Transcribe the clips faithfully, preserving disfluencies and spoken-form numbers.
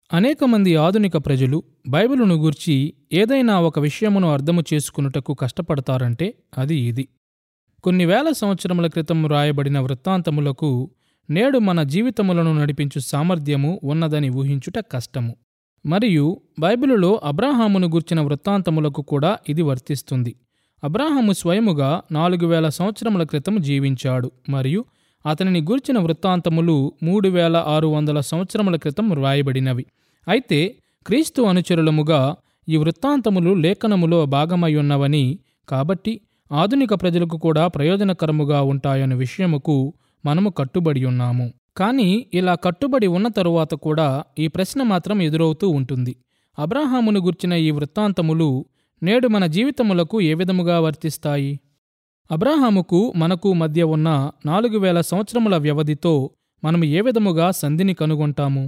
అనేక మంది ఆధునిక ప్రజలు బైబిలును గూర్చి ఏదైనా ఒక విషయమును అర్థము చేసుకున్నటకు కష్టపడతారంటే అది ఇది. కొన్ని వేల సంవత్సరముల క్రితం రాయబడిన వృత్తాంతములకు నేడు మన జీవితములను నడిపించు సామర్థ్యము ఉన్నదని ఊహించుట కష్టము. మరియు బైబిలులో అబ్రాహామును గూర్చిన వృత్తాంతములకు కూడా ఇది వర్తిస్తుంది. అబ్రాహాము స్వయముగా నాలుగు వేల సంవత్సరముల క్రితం జీవించాడు మరియు అతనిని గూర్చిన వృత్తాంతములు మూడు వేల ఆరు వందల సంవత్సరముల క్రితం వ్రాయబడినవి. అయితే క్రీస్తు అనుచరులముగా ఈ వృత్తాంతములు లేఖనములో భాగమయ్యున్నవని, కాబట్టి ఆధునిక ప్రజలకు కూడా ప్రయోజనకరముగా ఉంటాయన్న విషయముకు మనము కట్టుబడి ఉన్నాము. కానీ ఇలా కట్టుబడి ఉన్న తరువాత కూడా ఈ ప్రశ్న మాత్రం ఎదురవుతూ ఉంటుంది. అబ్రాహామును గూర్చిన ఈ వృత్తాంతములు నేడు మన జీవితములకు ఏ విధముగా వర్తిస్తాయి? అబ్రాహాముకు మనకు మధ్య ఉన్న నాలుగు వేల సంవత్సరముల వ్యవధితో మనము ఏ విధముగా సంధిని కనుగొంటాము?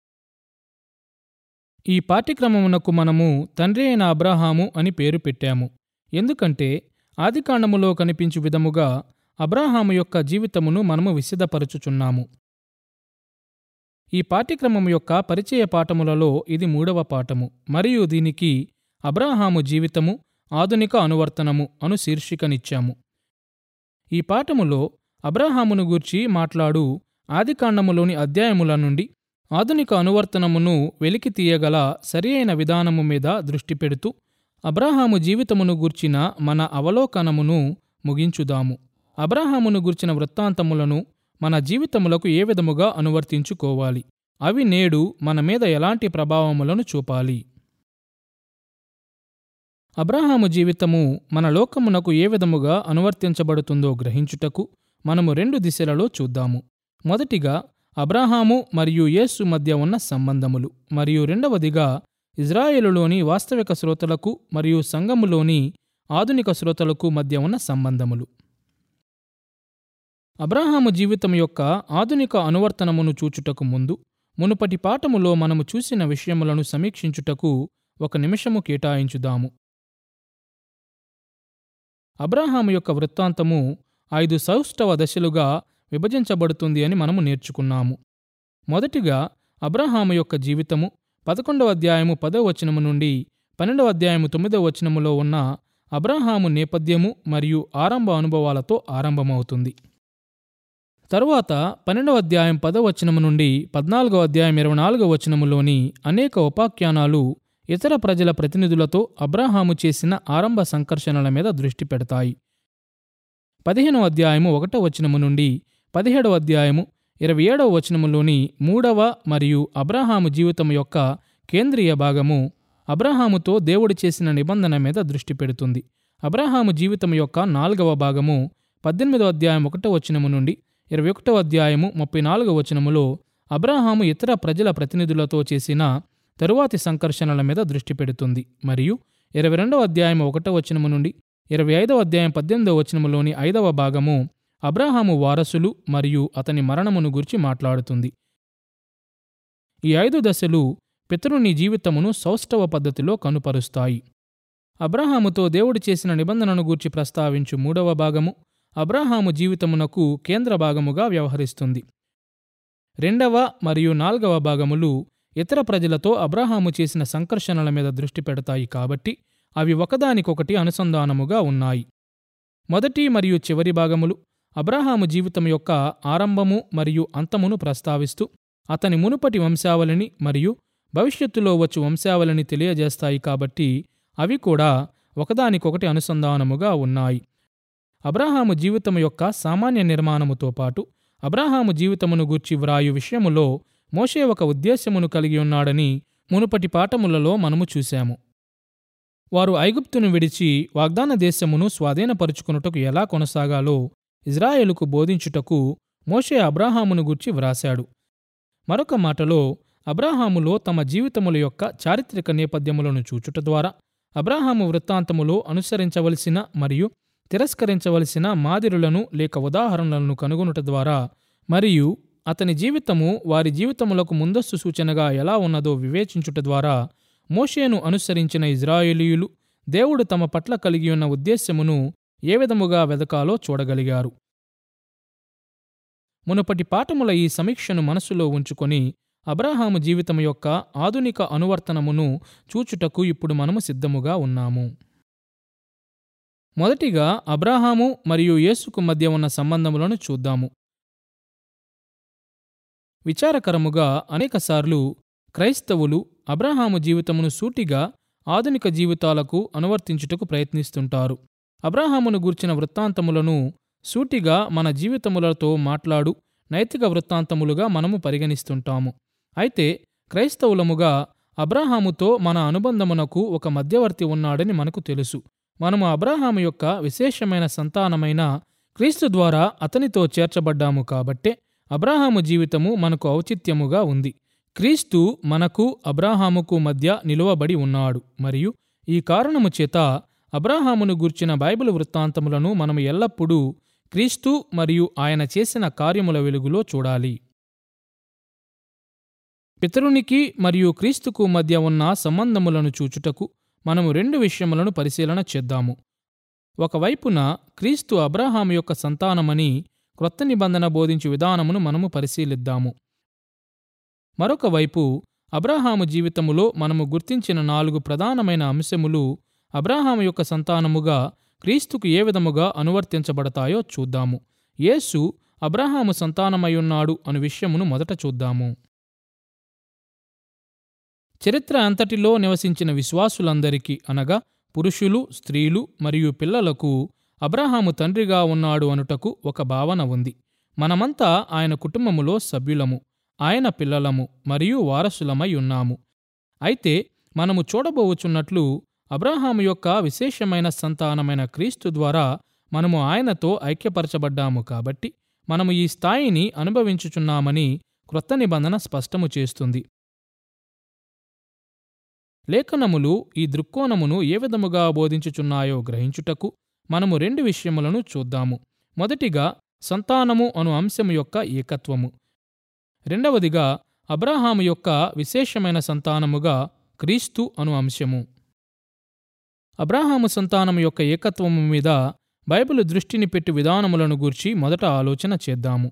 ఈ పాఠ్యక్రమమునకు మనము తండ్రి అయిన అబ్రాహాము అని పేరు పెట్టాము. ఎందుకంటే ఆదికాండములో కనిపించు విధముగా అబ్రాహాము యొక్క జీవితమును మనము విశదపరచుచున్నాము. ఈ పాఠ్యక్రమము యొక్క పరిచయ పాఠములలో ఇది మూడవ పాఠము మరియు దీనికి అబ్రాహాము జీవితము ఆధునిక అనువర్తనము అను శీర్షికనిచ్చాము. ఈ పాఠములో అబ్రాహామును గూర్చి మాట్లాడు ఆదికాండములోని అధ్యాయముల నుండి ఆధునిక అనువర్తనమును వెలికి తీయగల సరి అయిన విధానము మీద దృష్టి పెడుతూ అబ్రాహాము జీవితమును గూర్చిన మన అవలోకనమును ముగించుదాము. అబ్రాహామును గూర్చిన వృత్తాంతములను మన జీవితములకు ఏ విధముగా అనువర్తించుకోవాలి? అవి నేడు మన మీద ఎలాంటి ప్రభావములను చూపాలి? అబ్రాహాము జీవితము మన లోకమునకు ఏ విధముగా అనువర్తించబడుతుందో గ్రహించుటకు మనము రెండు దిశలలో చూద్దాము. మొదటిగా అబ్రాహాము మరియు యేసు మధ్య ఉన్న సంబంధములు, మరియు రెండవదిగా ఇజ్రాయేలులోని వాస్తవిక శ్రోతలకు మరియు సంఘములోని ఆధునిక శ్రోతలకు మధ్య ఉన్న సంబంధములు. అబ్రాహాము జీవితం యొక్క ఆధునిక అనువర్తనమును చూచుటకు ముందు మునుపటి పాఠములో మనము చూసిన విషయములను సమీక్షించుటకు ఒక నిమిషము కేటాయించుదాము. అబ్రాహాము యొక్క వృత్తాంతము ఐదు సౌష్ఠవ దశలుగా విభజించబడుతుంది అని మనము నేర్చుకున్నాము. మొదటిగా అబ్రాహాము యొక్క జీవితము పదకొండవ అధ్యాయము పదవ వచనము నుండి పన్నెండవ అధ్యాయము తొమ్మిదవ వచనములో ఉన్న అబ్రాహాము నేపథ్యము మరియు ఆరంభ అనుభవాలతో ఆరంభమవుతుంది. తరువాత పన్నెండవ అధ్యాయం పదవ వచనము నుండి పద్నాలుగవ అధ్యాయం ఇరవై నాలుగవ వచనములోని అనేక ఉపాఖ్యానాలు ఇతర ప్రజల ప్రతినిధులతో అబ్రాహాము చేసిన ఆరంభ సంకర్షణల మీద దృష్టి పెడతాయి. పదిహేనవ అధ్యాయము ఒకటవ వచనము నుండి పదిహేడవ అధ్యాయము ఇరవై ఏడవ వచనములోని మూడవ మరియు అబ్రాహాము జీవితం యొక్క కేంద్రీయ భాగము అబ్రాహాముతో దేవుడు చేసిన నిబంధన మీద దృష్టి పెడుతుంది. అబ్రాహాము జీవితం యొక్క నాలుగవ భాగము పద్దెనిమిదవ అధ్యాయం ఒకటవ వచనము నుండి ఇరవై ఒకటవ అధ్యాయము ముప్పై నాలుగవ వచనములో అబ్రాహాము ఇతర ప్రజల ప్రతినిధులతో చేసిన తరువాతి సంకర్షణల మీద దృష్టి పెడుతుంది. మరియు ఇరవై రెండవ అధ్యాయం ఒకటవ వచనము నుండి ఇరవై ఐదవ అధ్యాయం పద్దెనిమిదవ వచనములోని ఐదవ భాగము అబ్రాహాము వారసులు మరియు అతని మరణమును గురించి మాట్లాడుతుంది. ఈ ఐదు దశలు పితరుని జీవితమును సౌష్ఠవ పద్ధతిలో కనుపరుస్తాయి. అబ్రాహాముతో దేవుడు చేసిన నిబంధనను గూర్చి ప్రస్తావించు మూడవ భాగము అబ్రాహాము జీవితమునకు కేంద్ర భాగముగా వ్యవహరిస్తుంది. రెండవ మరియు నాల్గవ భాగములు ఇతర ప్రజలతో అబ్రాహాము చేసిన సంకర్షణల మీద దృష్టి పెడతాయి, కాబట్టి అవి ఒకదానికొకటి అనుసంధానముగా ఉన్నాయి. మొదటి మరియు చివరి భాగములు అబ్రాహాము జీవితం యొక్క ఆరంభము మరియు అంతమును ప్రస్తావిస్తూ అతని మునుపటి వంశావళిని మరియు భవిష్యత్తులో వచ్చు వంశావళిని తెలియజేస్తాయి, కాబట్టి అవి కూడా ఒకదానికొకటి అనుసంధానముగా ఉన్నాయి. అబ్రాహాము జీవితం యొక్క సామాన్య నిర్మాణముతో పాటు అబ్రాహాము జీవితమును గూర్చి వ్రాయు విషయములో మోషే ఒక ఉద్దేశ్యమును కలిగి ఉన్నాడని మునుపటి పాఠములలో మనము చూశాము. వారు ఐగుప్తును విడిచి వాగ్దాన దేశమును స్వాధీనపరుచుకున్నటకు ఎలా కొనసాగాలో ఇజ్రాయేలుకు బోధించుటకు మోషే అబ్రాహామును గూర్చి వ్రాశాడు. మరొక మాటలో అబ్రాహాములో తమ జీవితముల యొక్క చారిత్రక నేపథ్యములను చూచుట ద్వారా అబ్రాహాము వృత్తాంతములో అనుసరించవలసిన మరియు తిరస్కరించవలసిన మాదిరులను లేక ఉదాహరణలను కనుగొనుట ద్వారా మరియు అతని జీవితము వారి జీవితములకు ముందస్తు సూచనగా ఎలా ఉన్నదో వివేచించుట ద్వారా మోషేను అనుసరించిన ఇజ్రాయేలీయులు దేవుడు తమ పట్ల కలిగి ఉన్న ఉద్దేశ్యమును ఏ విధముగా వెదకాలో చూడగలిగారు. మునుపటి పాఠముల ఈ సమీక్షను మనసులో ఉంచుకొని అబ్రాహాము జీవితం యొక్క ఆధునిక అనువర్తనమును చూచుటకు ఇప్పుడు మనము సిద్ధముగా ఉన్నాము. మొదటిగా అబ్రాహాము మరియు యేసుకు మధ్య ఉన్న సంబంధములను చూద్దాము. విచారకరముగా అనేకసార్లు క్రైస్తవులు అబ్రాహాము జీవితమును సూటిగా ఆధునిక జీవితాలకు అనువర్తించుటకు ప్రయత్నిస్తుంటారు. అబ్రాహామును గూర్చిన వృత్తాంతములను సూటిగా మన జీవితములతో మాట్లాడు నైతిక వృత్తాంతములుగా మనము పరిగణిస్తుంటాము. అయితే క్రైస్తవులముగా అబ్రాహాముతో మన అనుబంధమునకు ఒక మధ్యవర్తి ఉన్నాడని మనకు తెలుసు. మనము అబ్రాహాము యొక్క విశేషమైన సంతానమైన క్రీస్తు ద్వారా అతనితో చేర్చబడ్డాము కాబట్టే అబ్రాహాము జీవితము మనకు ఔచిత్యముగా ఉంది. క్రీస్తు మనకు అబ్రాహాముకు మధ్య నిలువబడి ఉన్నాడు మరియు ఈ కారణము చేత అబ్రాహామును గూర్చిన బైబిల్ వృత్తాంతములను మనము ఎల్లప్పుడూ క్రీస్తు మరియు ఆయన చేసిన కార్యముల వెలుగులో చూడాలి. పితరునికి మరియు క్రీస్తుకు మధ్య ఉన్న సంబంధములను చూచుటకు మనము రెండు విషయములను పరిశీలన చేద్దాము. ఒకవైపున క్రీస్తు అబ్రాహాము యొక్క సంతానమని క్రొత్త నిబంధన బోధించు విధానమును మనము పరిశీలిద్దాము. మరొక వైపు అబ్రాహాము జీవితములో మనము గుర్తించిన నాలుగు ప్రధానమైన అంశములు అబ్రాహాము యొక్క సంతానముగా క్రీస్తుకు ఏ విధముగా అనువర్తించబడతాయో చూద్దాము. యేసు అబ్రాహాము సంతానమయ్యున్నాడు అను విషయమును మొదట చూద్దాము. చరిత్ర అంతటిలో నివసించిన విశ్వాసులందరికీ అనగా పురుషులు, స్త్రీలు మరియు పిల్లలకు అబ్రాహాము తండ్రిగా ఉన్నాడు అనుటకు ఒక భావన ఉంది. మనమంతా ఆయన కుటుంబములో సభ్యులము, ఆయన పిల్లలము మరియు వారసులమై ఉన్నాము. అయితే మనము చూడబోవుచున్నట్లు అబ్రాహాము యొక్క విశేషమైన సంతానమైన క్రీస్తు ద్వారా మనము ఆయనతో ఐక్యపరచబడ్డాము కాబట్టి మనము ఈ స్థాయిని అనుభవించుచున్నామని క్రొత్త నిబంధన స్పష్టము చేస్తుంది. లేఖనములు ఈ దృక్కోణమును ఏ విధముగా బోధించుచున్నాయో గ్రహించుటకు మనము రెండు విషయములను చూద్దాము. మొదటిగా సంతానము అను అంశము యొక్క ఏకత్వము, రెండవదిగా అబ్రాహాము యొక్క విశేషమైన సంతానముగా క్రీస్తు అను అంశము. అబ్రాహాము సంతానము యొక్క ఏకత్వము మీద బైబిలు దృష్టిని పెట్టు విధానములను గూర్చి మొదట ఆలోచన చేద్దాము.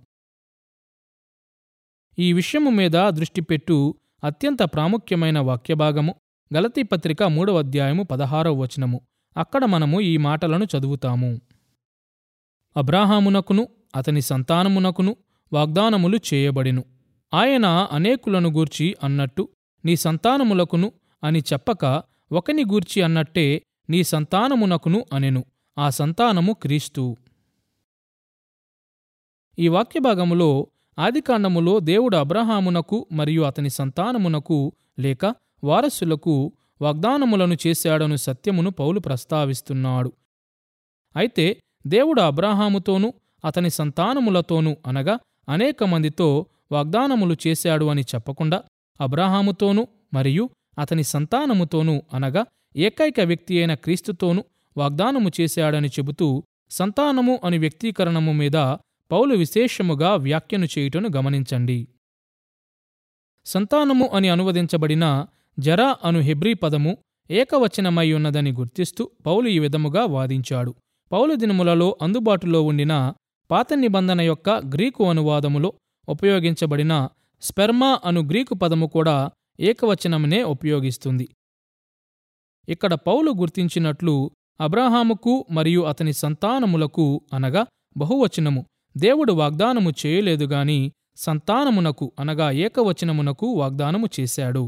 ఈ విషయము మీద దృష్టి పెట్టు అత్యంత ప్రాముఖ్యమైన వాక్యభాగము గలతీ పత్రిక మూడవ అధ్యాయము పదహారవ వచనము. అక్కడ మనము ఈ మాటలను చదువుతాము. అబ్రాహామునకును అతని సంతానమునకును వాగ్దానములు చేయబడెను. ఆయన అనేకులను గూర్చి అన్నట్టు నీ సంతానములకును అని చెప్పక ఒకని గూర్చి అన్నట్టే నీ సంతానమునకును అనెను. ఆ సంతానము క్రీస్తు. ఈ వాక్యభాగములో ఆదికాండములో దేవుడు అబ్రాహామునకు మరియు అతని సంతానమునకు లేక వారసులకు వాగ్దానములను చేశాడను సత్యమును పౌలు ప్రస్తావిస్తున్నాడు. అయితే దేవుడు అబ్రాహాముతోనూ అతని సంతానములతోనూ అనగా అనేక మందితో వాగ్దానములు చేశాడు అని చెప్పకుండా అబ్రాహాముతోనూ మరియు అతని సంతానముతోనూ అనగా ఏకైక వ్యక్తి అయిన క్రీస్తుతోనూ వాగ్దానము చేశాడని చెబుతూ సంతానము అని వ్యక్తీకరణము మీద పౌలు విశేషముగా వ్యాఖ్యను చేయుటను గమనించండి. సంతానము అని అనువదించబడిన జరా అను హెబ్రీ పదము ఏకవచనమై ఉన్నదని గుర్తిస్తూ పౌలు ఈ విధముగా వాదించాడు. పౌలు దినములలో అందుబాటులో ఉండిన పాత నిబంధన యొక్క గ్రీకు అనువాదములో ఉపయోగించబడిన స్పెర్మా అను గ్రీకు పదము కూడా ఏకవచనమునే ఉపయోగిస్తుంది. ఇక్కడ పౌలు గుర్తించినట్లు అబ్రాహాముకు మరియు అతని సంతానములకు అనగా బహువచనము దేవుడు వాగ్దానము చేయలేదుగాని సంతానమునకు అనగా ఏకవచనమునకు వాగ్దానము చేశాడు.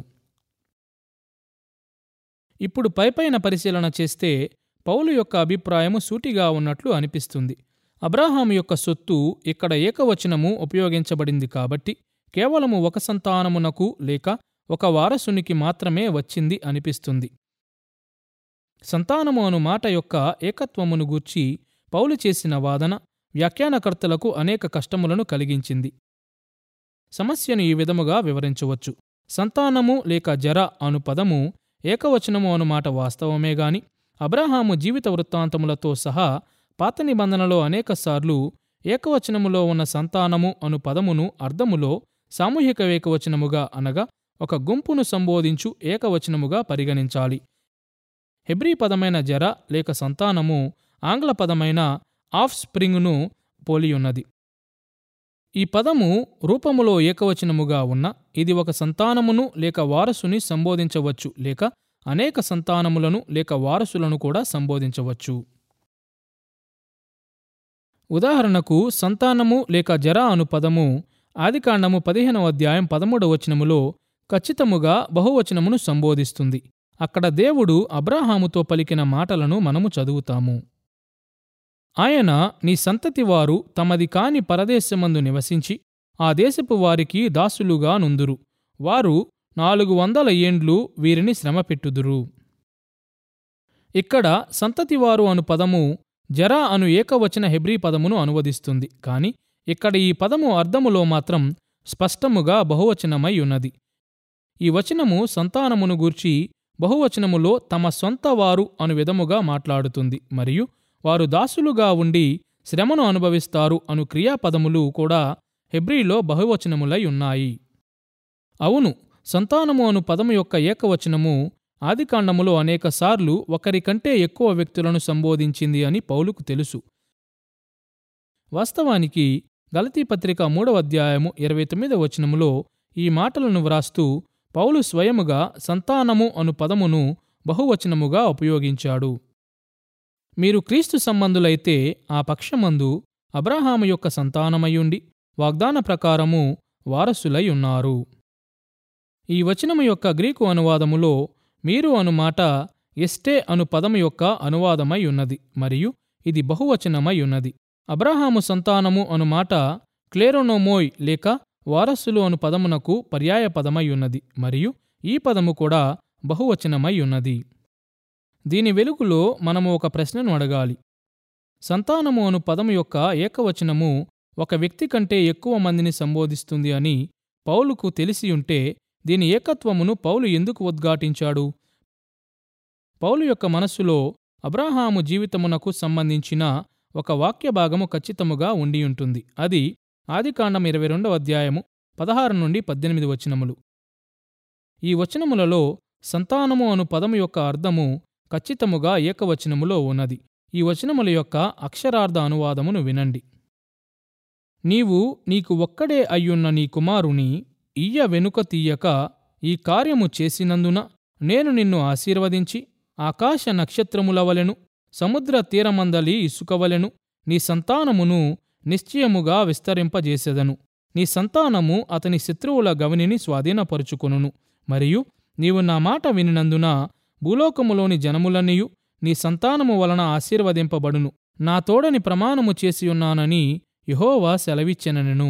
ఇప్పుడు పైపైన పరిశీలన చేస్తే పౌలు యొక్క అభిప్రాయము సూటిగా ఉన్నట్లు అనిపిస్తుంది. అబ్రాహాము యొక్క సొత్తు ఇక్కడ ఏకవచనము ఉపయోగించబడింది కాబట్టి కేవలము ఒక సంతానమునకు లేక ఒక వారసునికి మాత్రమే వచ్చింది అనిపిస్తుంది. సంతానము అను మాట యొక్క ఏకత్వమును గూర్చి పౌలు చేసిన వాదన వ్యాఖ్యానకర్తలకు అనేక కష్టములను కలిగించింది. సమస్యను ఈ విధముగా వివరించవచ్చు. సంతానము లేక జర అను పదము ఏకవచనము అను మాట వాస్తవమే గాని అబ్రాహాము జీవిత వృత్తాంతములతో సహా పాత నిబంధనలో అనేకసార్లు ఏకవచనములో ఉన్న సంతానము అను పదమును అర్థములో సామూహిక ఏకవచనముగా అనగా ఒక గుంపును సంబోధించు ఏకవచనముగా పరిగణించాలి. హెబ్రీ పదమైన జర లేక సంతానము ఆంగ్ల పదమైన ఆఫ్ స్ప్రింగ్ను పోలియున్నది. ఈ పదము రూపములో ఏకవచనముగా ఉన్న ఇది ఒక సంతానమును లేక వారసుని సంబోధించవచ్చు, లేక అనేక సంతానములను లేక వారసులను కూడా సంబోధించవచ్చు. ఉదాహరణకు సంతానము లేక జర అను పదము ఆదికాండము పదిహేనవ అధ్యాయం పదమూడవ వచనములో ఖచ్చితముగా బహువచనమును సంబోధిస్తుంది. అక్కడ దేవుడు అబ్రాహాముతో పలికిన మాటలను మనము చదువుతాము. ఆయన నీ సంతతి వారు తమది కాని పరదేశమందు నివసించి ఆ దేశపు వారికి దాసులుగా నుందురు. వారు నాలుగు వందల ఏండ్లు వీరిని శ్రమపెట్టుదురు. ఇక్కడ సంతతివారు అను పదము జరా అను ఏకవచన హెబ్రీ పదమును అనువదిస్తుంది. కాని ఇక్కడ ఈ పదము అర్థములో మాత్రం స్పష్టముగా బహువచనమై ఉన్నది. ఈ వచనము సంతానమును గూర్చి బహువచనములో తమ సొంత వారు అను విధముగా మాట్లాడుతుంది, మరియు వారు దాసులుగా ఉండి శ్రమను అనుభవిస్తారు అను క్రియాపదములు కూడా హెబ్రీలో బహువచనములై ఉన్నాయి. అవును, సంతానము అను పదము యొక్క ఏకవచనము ఆదికాండములో అనేకసార్లు ఒకరికంటే ఎక్కువ వ్యక్తులను సంబోధించింది అని పౌలుకు తెలుసు. వాస్తవానికి గలతీపత్రిక మూడవ అధ్యాయము ఇరవై తొమ్మిదవ వచనములో ఈ మాటలను వ్రాస్తూ పౌలు స్వయముగా సంతానము అను పదమును బహువచనముగా ఉపయోగించాడు. మీరు క్రీస్తు సంబంధులైతే ఆ పక్షమందు అబ్రాహాము యొక్క సంతానమయుండి వాగ్దాన ప్రకారము వారసులై ఉన్నారు. ఈ వచనము యొక్క గ్రీకు అనువాదములో మీరు అను మాట ఎస్టే అను పదము యొక్క అనువాదమై ఉన్నది, మరియు ఇది బహువచనమై ఉన్నది. అబ్రాహాము సంతానము అను మాట క్లేరోనోమోయ్ లేక వారసులు అను పదమునకు పర్యాయ పదమై ఉన్నది, మరియు ఈ పదము కూడా బహువచనమై ఉన్నది. దీని వెలుగులో మనము ఒక ప్రశ్నను అడగాలి. సంతానము అను పదము యొక్క ఏకవచనము ఒక వ్యక్తి కంటే ఎక్కువ మందిని సంబోధిస్తుంది అని పౌలుకు తెలిసియుంటే దీని ఏకత్వమును పౌలు ఎందుకు ఉద్ఘాటించాడు? పౌలు యొక్క మనస్సులో అబ్రాహాము జీవితమునకు సంబంధించిన ఒక వాక్య భాగము ఖచ్చితముగా ఉండియుంటుంది. అది ఆదికాండం ఇరవై రెండవ అధ్యాయము పదహారు నుండి పద్దెనిమిది వచనములు. ఈ వచనములలో సంతానము అను పదము యొక్క అర్థము ఖచ్చితముగా ఏకవచనములో ఉన్నది. ఈ వచనముల యొక్క అక్షరార్థ అనువాదమును వినండి. నీవు నీకు ఒక్కడే అయ్యున్న నీ కుమారుని ఇయ్య వెనుక తీయక ఈ కార్యము చేసినందున నేను నిన్ను ఆశీర్వదించి ఆకాశ నక్షత్రముల వలెను సముద్ర తీరమందలి ఇసుకవలెను నీ సంతానమును నిశ్చయముగా విస్తరింపజేసెదను. నీ సంతానము అతని శత్రువుల గవనిని స్వాధీనపరుచుకొనును. మరియు నీవు నా మాట వినినందున భూలోకములోని జనములన్నీయు నీ సంతానము వలన ఆశీర్వదింపబడును. నా తోడని ప్రమాణము చేసియున్నానని యెహోవా సెలవిచ్చెనెను.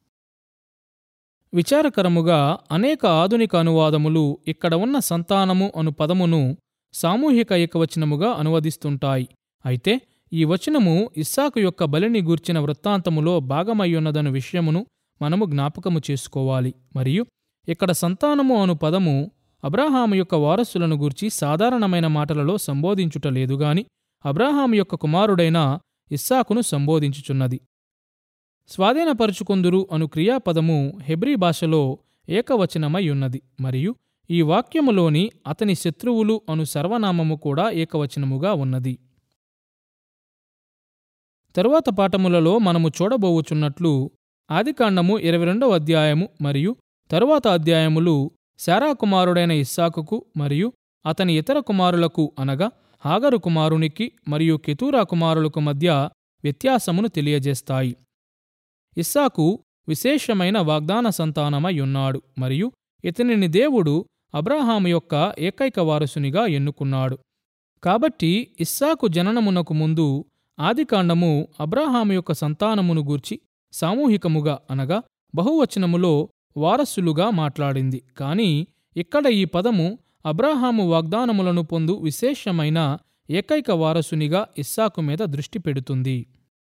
విచారకరముగా అనేక ఆధునిక అనువాదములు ఇక్కడ ఉన్న సంతానము అను పదమును సామూహిక ఏకవచనముగా అనువదిస్తుంటాయి. అయితే ఈ వచనము ఇస్సాకు యొక్క బలిని గూర్చిన వృత్తాంతములో భాగమయ్యున్నదను విషయమును మనము జ్ఞాపకము చేసుకోవాలి. మరియు ఇక్కడ సంతానము అను పదము అబ్రాహాము యొక్క వారసులను గూర్చి సాధారణమైన మాటలలో సంబోధించుట లేదుగాని అబ్రాహాము యొక్క కుమారుడైన ఇస్సాకును సంబోధించుచున్నది. స్వాధీనపరుచుకొందురు అను క్రియాపదము హెబ్రీ భాషలో ఏకవచనమై ఉన్నది, మరియు ఈ వాక్యములోని అతని శత్రువులు అను సర్వనామము కూడా ఏకవచనముగా ఉన్నది. తరువాత పాఠములలో మనము చూడబోవుచున్నట్లు ఆదికాండము ఇరవై రెండవ అధ్యాయము మరియు తరువాత అధ్యాయములు శారా కుమారుడైన ఇస్సాకుకు మరియు అతని ఇతర కుమారులకు అనగా హాగరు కుమారునికి మరియు కెతూరా కుమారులకు మధ్య వ్యత్యాసమును తెలియజేస్తాయి. ఇస్సాకు విశేషమైన వాగ్దాన సంతానమై ఉన్నాడు, మరియు ఇతనిని దేవుడు అబ్రాహాము యొక్క ఏకైక వారసునిగా ఎన్నుకున్నాడు. కాబట్టి ఇస్సాకు జననమునకు ముందు ఆదికాండము అబ్రాహాము యొక్క సంతానమును గూర్చి సామూహికముగా అనగా బహువచనములో వారసులుగా మాట్లాడింది. కాని ఇక్కడ ఈ పదము అబ్రాహాము వాగ్దానములను పొందు విశేషమైన ఏకైక వారసునిగా ఇస్సాకు మీద దృష్టి పెడుతుంది.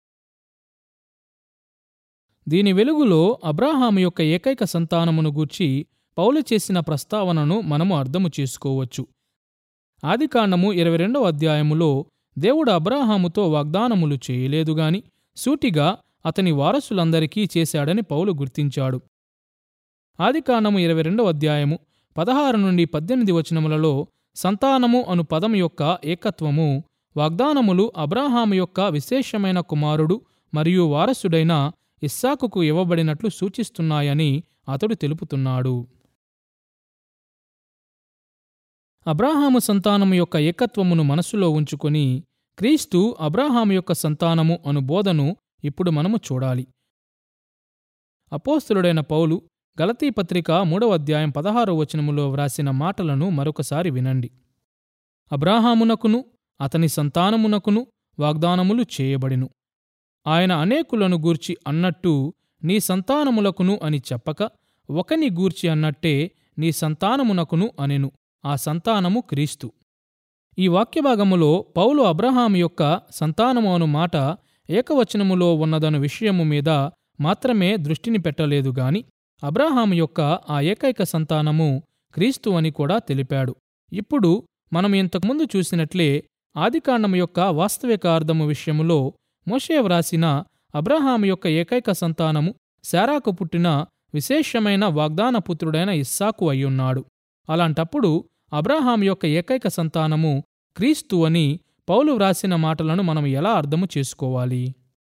దీని వెలుగులో అబ్రాహాము యొక్క ఏకైక సంతానమును గూర్చి పౌలు చేసిన ప్రస్తావనను మనము అర్థము చేసుకోవచ్చు. ఆదికాండము ఇరవై రెండవ అధ్యాయములో దేవుడు అబ్రాహాముతో వాగ్దానములు చేయలేదుగాని సూటిగా అతని వారసులందరికీ చేశాడని పౌలు గుర్తించాడు. ఆదికాండము ఇరవై రెండవ అధ్యాయము పదహారు నుండి పద్దెనిమిది వచనములలో సంతానము అను పదము యొక్క ఏకత్వము వాగ్దానములు అబ్రాహాము యొక్క విశేషమైన కుమారుడు మరియు వారసుడైన ఇస్సాకుకు ఇవ్వబడినట్లు సూచిస్తున్నాయని అతడు తెలుపుతున్నాడు. అబ్రాహాము సంతానము యొక్క ఏకత్వమును మనస్సులో ఉంచుకొని క్రీస్తు అబ్రాహాము యొక్క సంతానము అను బోధను ఇప్పుడు మనము చూడాలి. అపోస్తలుడైన పౌలు గలతీ పత్రిక మూడవ అధ్యాయం పదహారవ వచనములో వ్రాసిన మాటలను మరొకసారి వినండి. అబ్రాహామునకును అతని సంతానమునకును వాగ్దానములు చేయబడిను. ఆయన అనేకులను గూర్చి అన్నట్టు నీ సంతానములకును అని చెప్పక ఒకని గూర్చి అన్నట్టే నీ సంతానమునకును అనెను. ఆ సంతానము క్రీస్తు. ఈ వాక్యభాగములో పౌలు అబ్రహాము యొక్క సంతానము అను మాట ఏకవచనములో ఉన్నదను విషయము మీద మాత్రమే దృష్టిని పెట్టలేదు గాని అబ్రహాము యొక్క ఆ ఏకైక సంతానము క్రీస్తు అని కూడా తెలిపాడు. ఇప్పుడు మనం ఇంతకుముందు చూసినట్లే ఆదికాండము యొక్క వాస్తవిక అర్థము విషయములో మోషే వ్రాసిన అబ్రహాము యొక్క ఏకైక సంతానము శారాకు పుట్టిన విశేషమైన వాగ్దాన పుత్రుడైన ఇస్సాకు అయ్యున్నాడు. అలాంటప్పుడు అబ్రహాము యొక్క ఏకైక సంతానము క్రీస్తు అని పౌలు వ్రాసిన మాటలను మనం ఎలా అర్థము చేసుకోవాలి?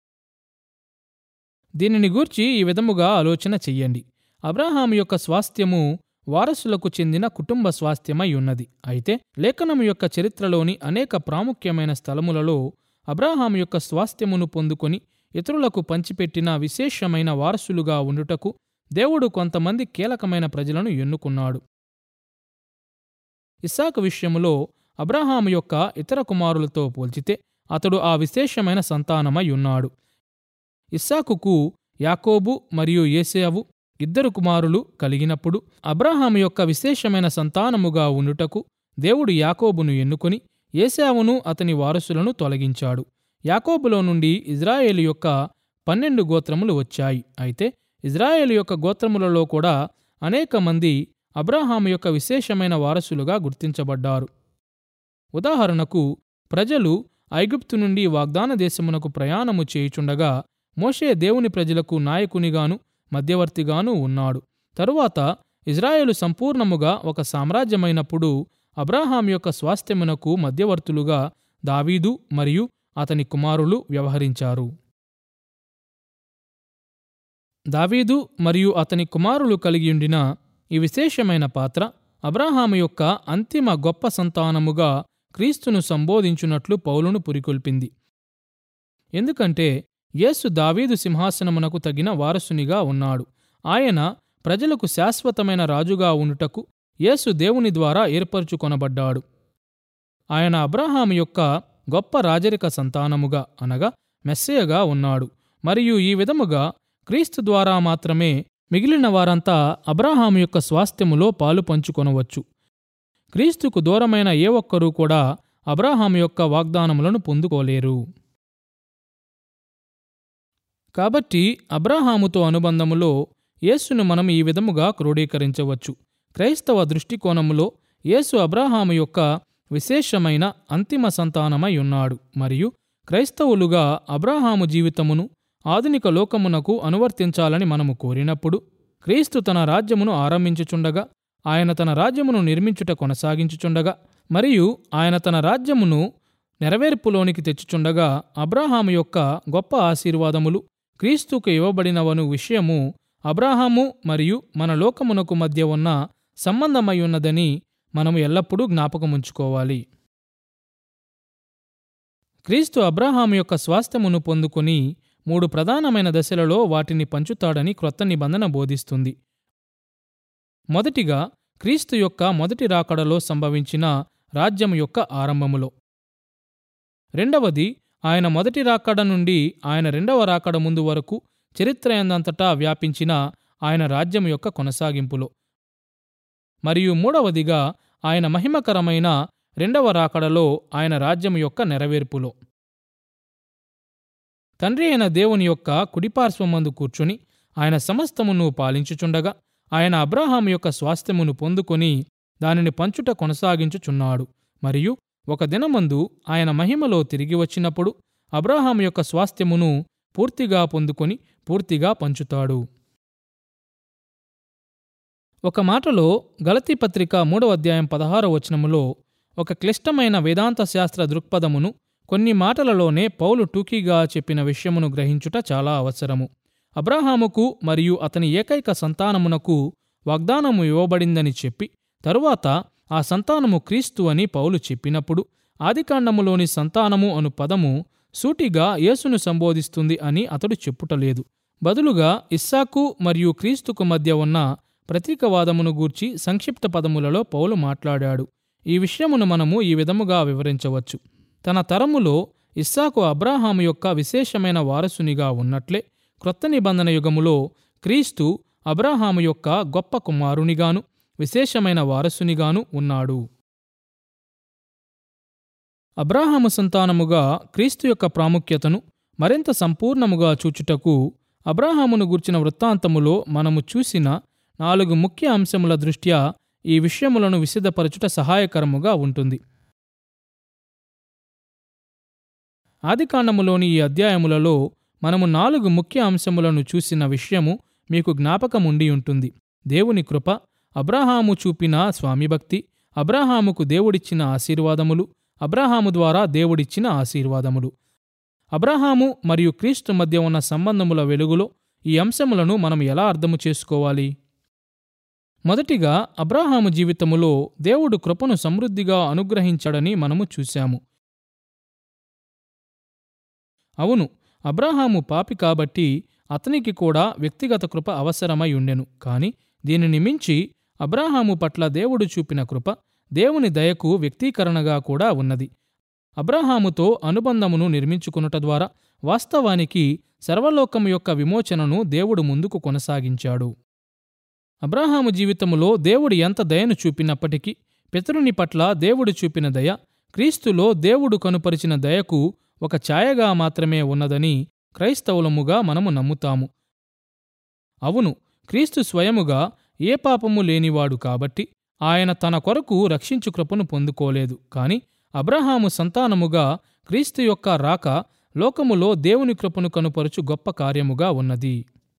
దీనిని గూర్చి ఈ విధముగా ఆలోచన చెయ్యండి. అబ్రహాము యొక్క స్వాస్థ్యము వారసులకు చెందిన కుటుంబ స్వాస్థ్యమై ఉన్నది. అయితే లేఖనము యొక్క చరిత్రలోని అనేక ప్రాముఖ్యమైన స్థలములలో అబ్రహాము యొక్క స్వాస్థ్యమును పొందుకొని ఇతరులకు పంచిపెట్టిన విశేషమైన వారసులుగా ఉండుటకు దేవుడు కొంతమంది కీలకమైన ప్రజలను ఎన్నుకున్నాడు. ఇస్సాకు విషయములో అబ్రహాము యొక్క ఇతర కుమారులతో పోల్చితే అతడు ఆ విశేషమైన సంతానమై ఉన్నాడు. ఇస్సాకుకు యాకోబు మరియు ఏశావు ఇద్దరు కుమారులు కలిగినప్పుడు అబ్రహాము యొక్క విశేషమైన సంతానముగా ఉండుటకు దేవుడు యాకోబును ఎన్నుకొని ఏశావును అతని వారసులను తొలగించాడు. యాకోబులో నుండి ఇజ్రాయేలు యొక్క పన్నెండు గోత్రములు వచ్చాయి. అయితే ఇజ్రాయేలు యొక్క గోత్రములలో కూడా అనేక మంది అబ్రహాము యొక్క విశేషమైన వారసులుగా గుర్తించబడ్డారు. ఉదాహరణకు ప్రజలు ఐగుప్తు నుండి వాగ్దాన దేశమునకు ప్రయాణము చేయుచుండగా మోషే దేవుని ప్రజలకు నాయకునిగాను మధ్యవర్తిగాను ఉన్నాడు. తరువాత ఇజ్రాయేలు సంపూర్ణముగా ఒక సామ్రాజ్యమైనప్పుడు అబ్రహాము యొక్క స్వాస్థ్యమునకు మధ్యవర్తులుగా దావీదు మరియు అతని కుమారులు వ్యవహరించారు. దావీదు మరియు అతని కుమారులు కలిగియుండిన ఈ విశేషమైన పాత్ర అబ్రహాము యొక్క అంతిమ గొప్ప సంతానముగా క్రీస్తును సంబోధించున్నట్లు పౌలును పురికొల్పింది. ఎందుకంటే యేసు దావీదు సింహాసనమునకు తగిన వారసునిగా ఉన్నాడు. ఆయన ప్రజలకు శాశ్వతమైన రాజుగా ఉండుటకు యేసు దేవుని ద్వారా ఏర్పరచుకొనబడ్డాడు. ఆయన అబ్రహాము యొక్క గొప్ప రాజరిక సంతానముగా అనగా మెస్సయగా ఉన్నాడు. మరియు ఈ విధముగా క్రీస్తు ద్వారా మాత్రమే మిగిలిన వారంతా అబ్రహాము యొక్క స్వాస్థ్యములో పాలు పంచుకొనవచ్చు. క్రీస్తుకు దూరమైన ఏ ఒక్కరూ కూడా అబ్రహాము యొక్క వాగ్దానములను పొందుకోలేరు. కాబట్టి అబ్రహాముతో అనుబంధములో యేసును మనం ఈ విధముగా క్రోడీకరించవచ్చు. క్రైస్తవ దృష్టికోణములో యేసు అబ్రహాము యొక్క విశేషమైన అంతిమ సంతానమై ఉన్నాడు. మరియు క్రైస్తవులుగా అబ్రహాము జీవితమును ఆధునిక లోకమునకు అనువర్తించాలని మనము కోరినప్పుడు క్రీస్తు తన రాజ్యమును ఆరంభించుచుండగా, ఆయన తన రాజ్యమును నిర్మించుట కొనసాగించుచుండగా మరియు ఆయన తన రాజ్యమును నెరవేర్పులోనికి తెచ్చుచుండగా అబ్రహాము యొక్క గొప్ప ఆశీర్వాదములు క్రీస్తుకు ఇవ్వబడినవను విషయము అబ్రహాము మరియు మన లోకమునకు మధ్య ఉన్న సంబంధమై ఉన్నదని మనము ఎల్లప్పుడూ జ్ఞాపకముంచుకోవాలి. క్రీస్తు అబ్రహాము యొక్క స్వాస్థ్యమును పొందుకొని మూడు ప్రధానమైన దశలలో వాటిని పంచుతాడని క్రొత్త నిబంధన బోధిస్తుంది. మొదటిగా క్రీస్తు యొక్క మొదటి రాకడలో సంభవించిన రాజ్యము యొక్క ఆరంభములో. రెండవది ఆయన మొదటి రాకడ నుండి ఆయన రెండవ రాకడ ముందు వరకు చరిత్రయందంతటా వ్యాపించిన ఆయన రాజ్యం యొక్క కొనసాగింపులో. మరియు మూడవదిగా ఆయన మహిమకరమైన రెండవ రాకడలో ఆయన రాజ్యం యొక్క నెరవేర్పులో. తండ్రి అయిన దేవుని యొక్క కుడిపార్శ్వమందు కూర్చుని ఆయన సమస్తమును పాలించుచుండగా ఆయన అబ్రహాము యొక్క స్వాస్థ్యమును పొందుకొని దానిని పంచుట కొనసాగించుచున్నాడు. మరియు ఒక దినమందు ఆయన మహిమలో తిరిగి వచ్చినప్పుడు అబ్రహాము యొక్క స్వాస్థ్యమును పూర్తిగా పొందుకొని పూర్తిగా పంచుతాడు. ఒక మాటలో గలతీ పత్రిక మూడవ అధ్యాయం పదహారవ వచనములో ఒక క్లిష్టమైన వేదాంత శాస్త్ర దృక్పథమును కొన్ని మాటలలోనే పౌలు టూకీగా చెప్పిన విషయమును గ్రహించుట చాలా అవసరము. అబ్రాహాముకు మరియు అతని ఏకైక సంతానమునకు వాగ్దానము ఇవ్వబడిందని చెప్పి తరువాత ఆ సంతానము క్రీస్తు అని పౌలు చెప్పినప్పుడు ఆదికాండములోని సంతానము అను పదము సూటిగా యేసును సంబోధిస్తుంది అని అతడు చెప్పుటలేదు. బదులుగా ఇస్సాకు మరియు క్రీస్తుకు మధ్య ఉన్న ప్రతీకవాదమును గూర్చి సంక్షిప్త పదములలో పౌలు మాట్లాడాడు. ఈ విషయమును మనము ఈ విధముగా వివరించవచ్చు. తన తరములో ఇస్సాకు అబ్రాహాము యొక్క విశేషమైన వారసునిగా ఉన్నట్లే క్రొత్త నిబంధన యుగములో క్రీస్తు అబ్రాహాము యొక్క గొప్ప కుమారునిగాను విశేషమైన వారసునిగాను ఉన్నాడు. అబ్రాహాము సంతానముగా క్రీస్తు యొక్క ప్రాముఖ్యతను మరింత సంపూర్ణముగా చూచుటకు అబ్రాహామును గూర్చిన వృత్తాంతములో మనము చూసిన నాలుగు ముఖ్య అంశముల దృష్ట్యా ఈ విషయములను విశదపరచుట సహాయకరముగా ఉంటుంది. ఆదికాండములోని ఈ అధ్యాయములలో మనము నాలుగు ముఖ్య అంశములను చూసిన విషయము మీకు జ్ఞాపకముండి ఉంటుంది. దేవుని కృప, అబ్రాహాము చూపిన స్వామిభక్తి, అబ్రాహాముకు దేవుడిచ్చిన ఆశీర్వాదములు, అబ్రాహాము ద్వారా దేవుడిచ్చిన ఆశీర్వాదములు. అబ్రాహాము మరియు క్రీస్తు మధ్య ఉన్న సంబంధముల వెలుగులో ఈ అంశములను మనం ఎలా అర్థము చేసుకోవాలి? మొదటిగా, అబ్రాహాము జీవితములో దేవుడు కృపను సమృద్ధిగా అనుగ్రహించాడని మనము చూశాము. అవును, అబ్రాహాము పాపి కాబట్టి అతనికి కూడా వ్యక్తిగత కృప అవసరమై ఉండెను. కాని దీనిని మించి అబ్రాహాము పట్ల దేవుడు చూపిన కృప దేవుని దయకు వ్యక్తీకరణగా కూడా ఉన్నది. అబ్రాహాముతో అనుబంధమును నిర్మించుకొనుట ద్వారా వాస్తవానికి సర్వలోకము యొక్క విమోచనను దేవుడు ముందుకు కొనసాగించాడు. అబ్రాహాము జీవితములో దేవుడు ఎంత దయను చూపినప్పటికీ పితరుని పట్ల దేవుడు చూపిన దయ క్రీస్తులో దేవుడు కనుపరిచిన దయకు ఒక ఛాయగా మాత్రమే ఉన్నదని క్రైస్తవులముగా మనము నమ్ముతాము. అవును, క్రీస్తు స్వయముగా ఏ పాపము లేనివాడు కాబట్టి ఆయన తన కొరకు రక్షించు కృపను పొందుకోలేదు. కాని అబ్రాహాము సంతానముగా క్రీస్తు యొక్క రాక లోకములో దేవుని కృపను కనుపరుచు గొప్ప కార్యముగా ఉన్నది.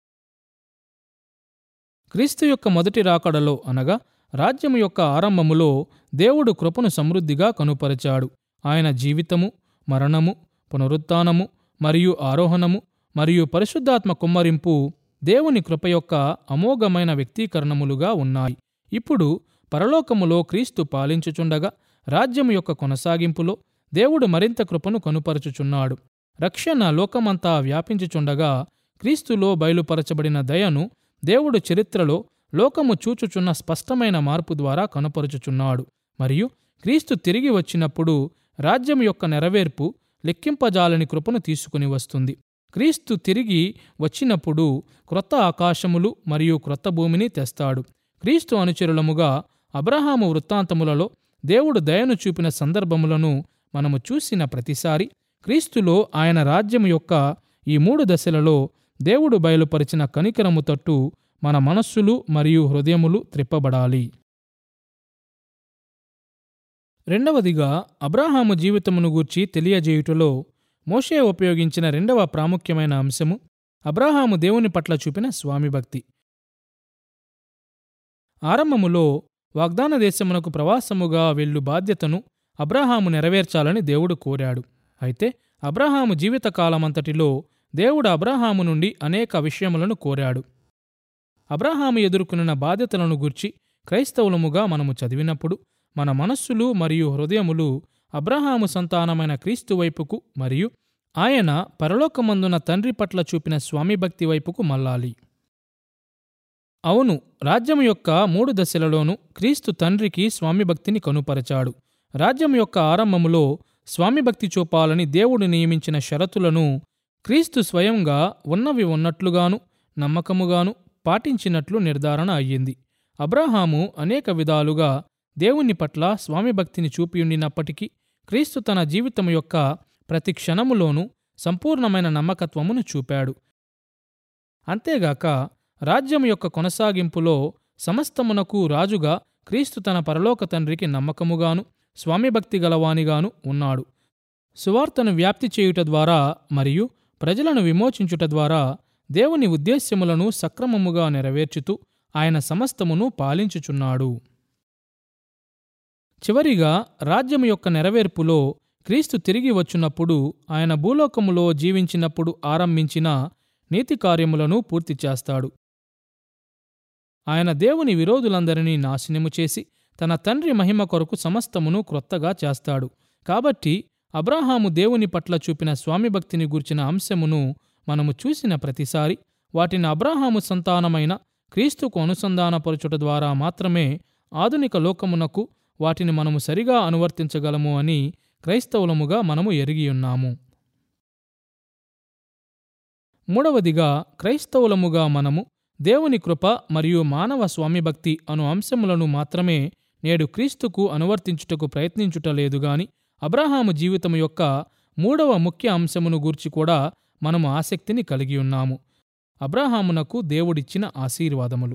క్రీస్తు యొక్క మొదటి రాకడలో అనగా రాజ్యము యొక్క ఆరంభములో దేవుడు కృపను సమృద్ధిగా కనుపరచాడు. ఆయన జీవితము, మరణము, పునరుత్థానము మరియు ఆరోహణము మరియు పరిశుద్ధాత్మ కుమ్మరింపు దేవుని కృప యొక్క అమోఘమైన వ్యక్తీకరణములుగా ఉన్నాయి. ఇప్పుడు పరలోకములో క్రీస్తు పాలించుచుండగా రాజ్యము యొక్క కొనసాగింపులో దేవుడు మరింత కృపను కనుపరచుచున్నాడు. రక్షణ లోకమంతా వ్యాపించుచుండగా క్రీస్తులో బయలుపరచబడిన దయను దేవుడు చరిత్రలో లోకము చూచుచున్న స్పష్టమైన మార్పు ద్వారా కనుపరుచుచున్నాడు. మరియు క్రీస్తు తిరిగి వచ్చినప్పుడు రాజ్యం యొక్క నెరవేర్పు లెక్కింపజాలని కృపను తీసుకుని వస్తుంది. క్రీస్తు తిరిగి వచ్చినప్పుడు క్రొత్త ఆకాశములు మరియు క్రొత్త భూమిని తెస్తాడు. క్రీస్తు అనుచరులముగా అబ్రహాము వృత్తాంతములలో దేవుడు దయను చూపిన సందర్భములను మనము చూసిన ప్రతిసారి క్రీస్తులో ఆయన రాజ్యము యొక్క ఈ మూడు దశలలో దేవుడు బయలుపరిచిన కనికరము తట్టు మన మనస్సులు మరియు హృదయములు త్రిప్పబడాలి. రెండవదిగా, అబ్రాహాము జీవితమును గూర్చి తెలియజేయుటలో మోషే ఉపయోగించిన రెండవ ప్రాముఖ్యమైన అంశము అబ్రాహాము దేవుని పట్ల చూపిన స్వామిభక్తి. ఆరంభములో వాగ్దాన దేశమునకు ప్రవాసముగా వెళ్ళు బాధ్యతను అబ్రాహాము నెరవేర్చాలని దేవుడు కోరాడు. అయితే అబ్రాహాము జీవితకాలమంతటిలో దేవుడు అబ్రాహాము నుండి అనేక విషయములను కోరాడు. అబ్రాహాము ఎదుర్కొన్న బాధ్యతలను గూర్చి క్రైస్తవులముగా మనము చదివినప్పుడు మన మనస్సులు మరియు హృదయములు అబ్రాహాము సంతానమైన క్రీస్తు వైపుకు మరియు ఆయన పరలోకమందున తండ్రి పట్ల చూపిన స్వామిభక్తి వైపుకు మళ్ళాలి. అవును, రాజ్యం యొక్క మూడు దశలలోనూ క్రీస్తు తండ్రికి స్వామిభక్తిని కనుపరచాడు. రాజ్యం యొక్క ఆరంభములో స్వామిభక్తి చూపాలని దేవుడు నియమించిన షరతులను క్రీస్తు స్వయంగా ఉన్నవి ఉన్నట్లుగాను నమ్మకముగాను పాటించినట్లు నిర్ధారణ అయ్యింది. అబ్రాహాము అనేక విధాలుగా దేవుని పట్ల స్వామిభక్తిని చూపియుండినప్పటికీ క్రీస్తు తన జీవితము యొక్క ప్రతి క్షణములోనూ సంపూర్ణమైన నమ్మకత్వమును చూపాడు. అంతేగాక రాజ్యము యొక్క కొనసాగింపులో సమస్తమునకు రాజుగా క్రీస్తు తన పరలోక తండ్రికి నమ్మకముగాను స్వామిభక్తి గలవానిగాను ఉన్నాడు. సువార్తను వ్యాప్తి చేయుట ద్వారా మరియు ప్రజలను విమోచించుట ద్వారా దేవుని ఉద్దేశ్యములను సక్రమముగా నెరవేర్చుతూ ఆయన సమస్తమును పాలించుచున్నాడు. చివరిగా, రాజ్యము యొక్క నెరవేర్పులో క్రీస్తు తిరిగి వచ్చినప్పుడు ఆయన భూలోకములో జీవించినప్పుడు ఆరంభించిన నీతి కార్యములను పూర్తి చేస్తాడు. ఆయన దేవుని విరోధులందరినీ నాశనము చేసి తన తండ్రి మహిమ కొరకు సమస్తమును క్రొత్తగా చేస్తాడు. కాబట్టి అబ్రాహాము దేవుని పట్ల చూపిన స్వామిభక్తిని గూర్చిన అంశమును మనము చూసిన ప్రతిసారి వాటిని అబ్రాహాము సంతానమైన క్రీస్తుకు అనుసంధానపరచుట ద్వారా మాత్రమే ఆధునిక లోకమునకు వాటిని మనము సరిగా అనువర్తించగలము అని క్రైస్తవులముగా మనము ఎరిగియున్నాము. మూడవదిగా, క్రైస్తవులముగా మనము దేవుని కృప మరియు మానవ స్వామిభక్తి అను అంశములను మాత్రమే నేడు క్రీస్తుకు అనువర్తించుటకు ప్రయత్నించుటలేదుగాని అబ్రాహాము జీవితము యొక్క మూడవ ముఖ్య అంశమును గూర్చి కూడా మనము ఆసక్తిని కలిగి ఉన్నాము. అబ్రాహామునకు దేవుడిచ్చిన ఆశీర్వాదములు.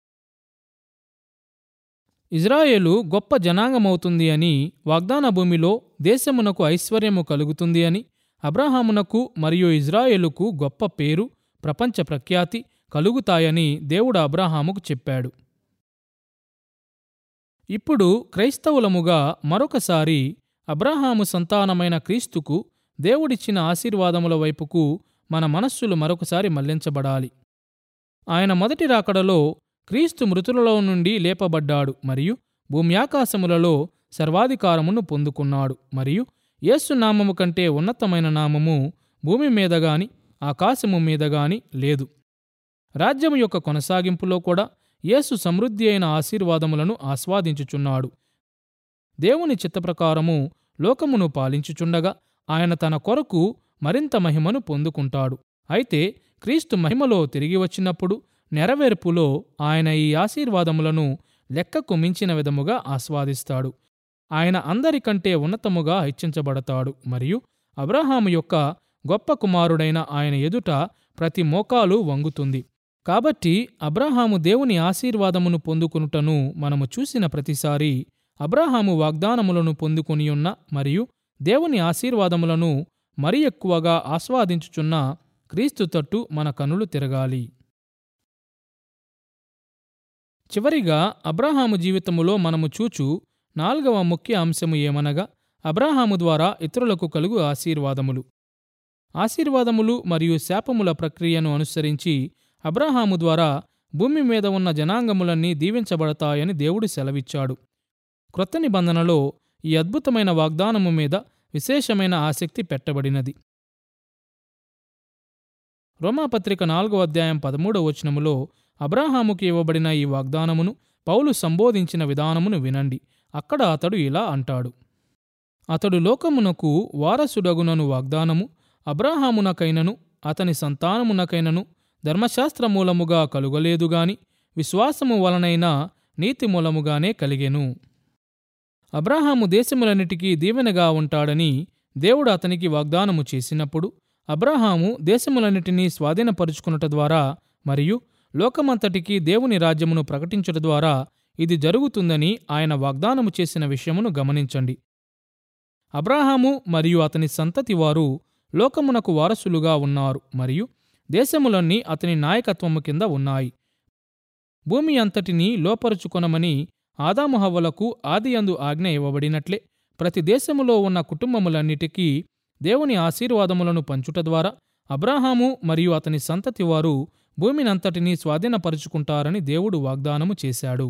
ఇజ్రాయేలు గొప్ప జనాంగమవుతుంది అని, వాగ్దాన భూమిలో దేశమునకు ఐశ్వర్యము కలుగుతుంది అని, అబ్రాహామునకు మరియు ఇజ్రాయేలుకు గొప్ప పేరు, ప్రపంచ ప్రఖ్యాతి కలుగుతాయని దేవుడు అబ్రాహాముకు చెప్పాడు. ఇప్పుడు క్రైస్తవులముగా మరొకసారి అబ్రాహాము సంతానమైన క్రీస్తుకు దేవుడిచ్చిన ఆశీర్వాదముల వైపుకు మన మనస్సులు మరొకసారి మళ్లించబడాలి. ఆయన మొదటి రాకడలో క్రీస్తు మృతులలో నుండి లేపబడ్డాడు మరియు భూమ్యాకాశములలో సర్వాధికారమును పొందుకున్నాడు మరియు యేసు నామము కంటే ఉన్నతమైన నామము భూమి మీద గాని ఆకాశము మీద గాని లేదు. రాజ్యము యొక్క కొనసాగింపులో కూడా యేసు సమృద్ధి అయిన ఆశీర్వాదములను ఆస్వాదించుచున్నాడు. దేవుని చిత్తప్రకారము లోకమును పాలించుచుండగా ఆయన తన కొరకు మరింత మహిమను పొందుకుంటాడు. అయితే క్రీస్తు మహిమలో తిరిగి వచ్చినప్పుడు నెరవేర్పులో ఆయన ఈ ఆశీర్వాదములను లెక్కకు మించిన విధముగా ఆస్వాదిస్తాడు. ఆయన అందరికంటే ఉన్నతముగా హెచ్చించబడతాడు మరియు అబ్రాహాము యొక్క గొప్ప కుమారుడైన ఆయన ఎదుట ప్రతి మోకాలు వంగుతుంది. కాబట్టి అబ్రాహాము దేవుని ఆశీర్వాదమును పొందుకొనుటను మనము చూసిన ప్రతిసారి అబ్రాహాము వాగ్దానములను పొందుకొనియున్న మరియు దేవుని ఆశీర్వాదములను మరి ఎక్కువగా ఆస్వాదించుచున్న క్రీస్తు తట్టు మన కనులు తిరగాలి. చివరిగా అబ్రాహాము జీవితములో మనము చూచు నాల్గవ ముఖ్య అంశము ఏమనగా అబ్రాహాము ద్వారా ఇతరులకు కలుగు ఆశీర్వాదములు. ఆశీర్వాదములు మరియు శాపముల ప్రక్రియను అనుసరించి అబ్రాహాము ద్వారా భూమి మీద ఉన్న జనాంగములన్నీ దీవించబడతాయని దేవుడు సెలవిచ్చాడు. క్రొత్త నిబంధనలో ఈ అద్భుతమైన వాగ్దానము మీద విశేషమైన ఆసక్తి పెట్టబడినది. రోమాపత్రిక నాలుగో అధ్యాయం పదమూడవ వచనములో అబ్రాహాముకి ఇవ్వబడిన ఈ వాగ్దానమును పౌలు సంబోధించిన విధానమును వినండి. అక్కడ అతడు ఇలా అంటాడు: అతడు లోకమునకు వారసుడగునను వాగ్దానము అబ్రాహామునకైనను అతని సంతానమునకైనను ధర్మశాస్త్ర మూలముగా కలుగలేదుగాని విశ్వాసము వలనైన నీతి మూలముగానే కలిగెను. అబ్రాహాము దేశములన్నిటికీ దీవెనగా ఉంటాడని దేవుడు అతనికి వాగ్దానము చేసినప్పుడు అబ్రాహాము దేశములన్నిటినీ స్వాధీనపరుచుకునుట ద్వారా మరియు లోకమంతటికీ దేవుని రాజ్యమును ప్రకటించుట ద్వారా ఇది జరుగుతుందని ఆయన వాగ్దానము చేసిన విషయమును గమనించండి. అబ్రాహాము మరియు అతని సంతతి వారు లోకమునకు వారసులుగా ఉన్నారు మరియు దేశములన్నీ అతని నాయకత్వము కింద ఉన్నాయి. భూమి అంతటినీ లోపరుచుకొనమని ఆదాము హవ్వలకు ఆదియందు ఆజ్ఞ ఇవ్వబడినట్లే ప్రతి దేశములో ఉన్న కుటుంబములన్నిటికీ దేవుని ఆశీర్వాదములను పంచుట ద్వారా అబ్రాహాము మరియు అతని సంతతి వారు భూమినంతటినీ స్వాధీనపరుచుకుంటారని దేవుడు వాగ్దానము చేశాడు.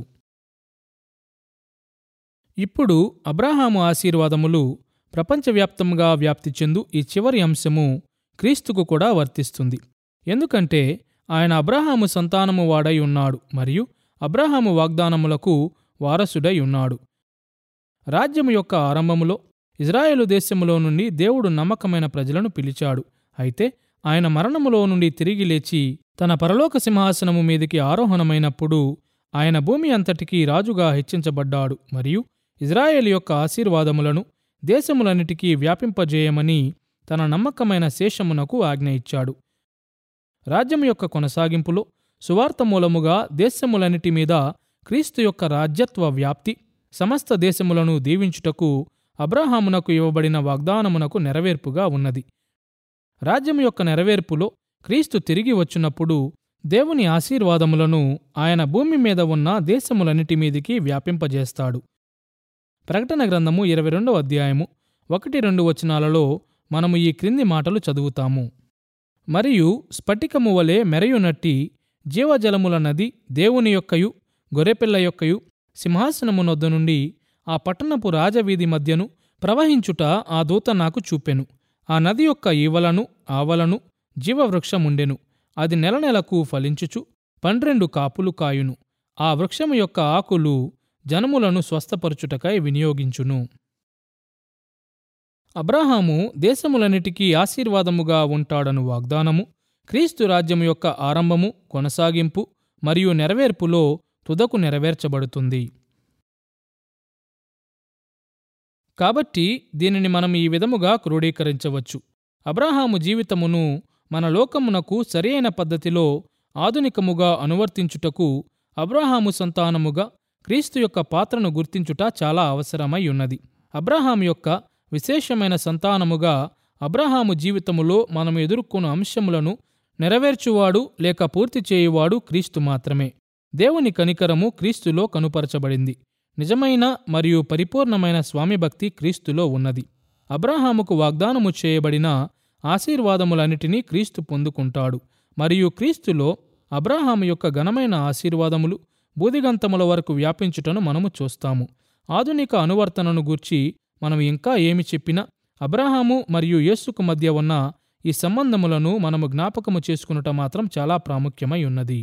ఇప్పుడు అబ్రాహాము ఆశీర్వాదములు ప్రపంచవ్యాప్తంగా వ్యాప్తి చెందు ఈ చివరి అంశము క్రీస్తుకు కూడా వర్తిస్తుంది. ఎందుకంటే ఆయన అబ్రాహాము సంతానము వాడై ఉన్నాడు మరియు అబ్రాహాము వాగ్దానములకు వారసుడై ఉన్నాడు. రాజ్యము యొక్క ఆరంభములో ఇజ్రాయేలు దేశములో నుండి దేవుడు నమ్మకమైన ప్రజలను పిలిచాడు. అయితే ఆయన మరణములో నుండి తిరిగి లేచి తన పరలోక సింహాసనము మీదికి ఆరోహణమైనప్పుడు ఆయన భూమి అంతటికీ రాజుగా హెచ్చించబడ్డాడు మరియు ఇజ్రాయేలు యొక్క ఆశీర్వాదములను దేశములన్నిటికీ వ్యాపింపజేయమని తన నమ్మకమైన శేషమునకు ఆజ్ఞ ఇచ్చాడు. రాజ్యము యొక్క కొనసాగింపులో సువార్త మూలముగా దేశములన్నిటి మీద క్రీస్తు యొక్క రాజ్యత్వ వ్యాప్తి సమస్త దేశములను దీవించుటకు అబ్రాహామునకు ఇవ్వబడిన వాగ్దానమునకు నెరవేర్పుగా ఉన్నది. రాజ్యము యొక్క నెరవేర్పులో క్రీస్తు తిరిగి వచ్చినప్పుడు దేవుని ఆశీర్వాదములను ఆయన భూమి మీద ఉన్న దేశములన్నిటి మీదికి వ్యాపింపజేస్తాడు. ప్రకటన గ్రంథము ఇరవై రెండవ అధ్యాయము ఒకటి రెండు వచనాలలో మనము ఈ క్రింది మాటలు చదువుతాము: మరియు స్ఫటికము వలె మెరయునట్టి జీవజలముల నది దేవుని యొక్కయు గొర్రెపిల్ల యొక్కయు సింహాసనమునొద్ద నుండి ఆ పట్టణపు రాజవీధి మధ్యను ప్రవహించుట ఆ దూత నాకు చూపెను. ఆ నది యొక్క ఈవలను ఆవలను జీవవృక్షముండెను. అది నెల నెలకు ఫలించుచు పన్నెండు కాపులు కాయును. ఆ వృక్షము యొక్క ఆకులు జనములను స్వస్థపరచుటకై వినియోగించును. అబ్రాహాము దేశములన్నిటికీ ఆశీర్వాదముగా ఉంటాడను వాగ్దానము క్రీస్తు రాజ్యము యొక్క ఆరంభము, కొనసాగింపు మరియు నెరవేర్పులో తుదకు నెరవేర్చబడుతుంది. కాబట్టి దీనిని మనం ఈ విధముగా క్రోడీకరించవచ్చు. అబ్రాహాము జీవితమును మన లోకమునకు సరియైన పద్ధతిలో ఆధునికముగా అనువర్తించుటకు అబ్రాహాము సంతానముగా క్రీస్తు యొక్క పాత్రను గుర్తించుట చాలా అవసరమై ఉన్నది. అబ్రాహాము యొక్క విశేషమైన సంతానముగా అబ్రాహాము జీవితములో మనము ఎదుర్కొన్న అంశములను నెరవేర్చువాడు లేక పూర్తి చేయువాడు క్రీస్తు మాత్రమే. దేవుని కనికరము క్రీస్తులో కనుపరచబడింది. నిజమైన మరియు పరిపూర్ణమైన స్వామిభక్తి క్రీస్తులో ఉన్నది. అబ్రాహాముకు వాగ్దానము చేయబడిన ఆశీర్వాదములన్నిటినీ క్రీస్తు పొందుకుంటాడు మరియు క్రీస్తులో అబ్రాహాము యొక్క ఘనమైన ఆశీర్వాదములు బూదిగంతముల వరకు వ్యాపించుటను మనము చూస్తాము. ఆధునిక అనువర్తనను గూర్చి మనం ఇంకా ఏమి చెప్పినా అబ్రాహాము మరియు యేసుకు మధ్య ఉన్న ఈ సంబంధములను మనము జ్ఞాపకము చేసుకునుట మాత్రం చాలా ప్రాముఖ్యమై ఉన్నది.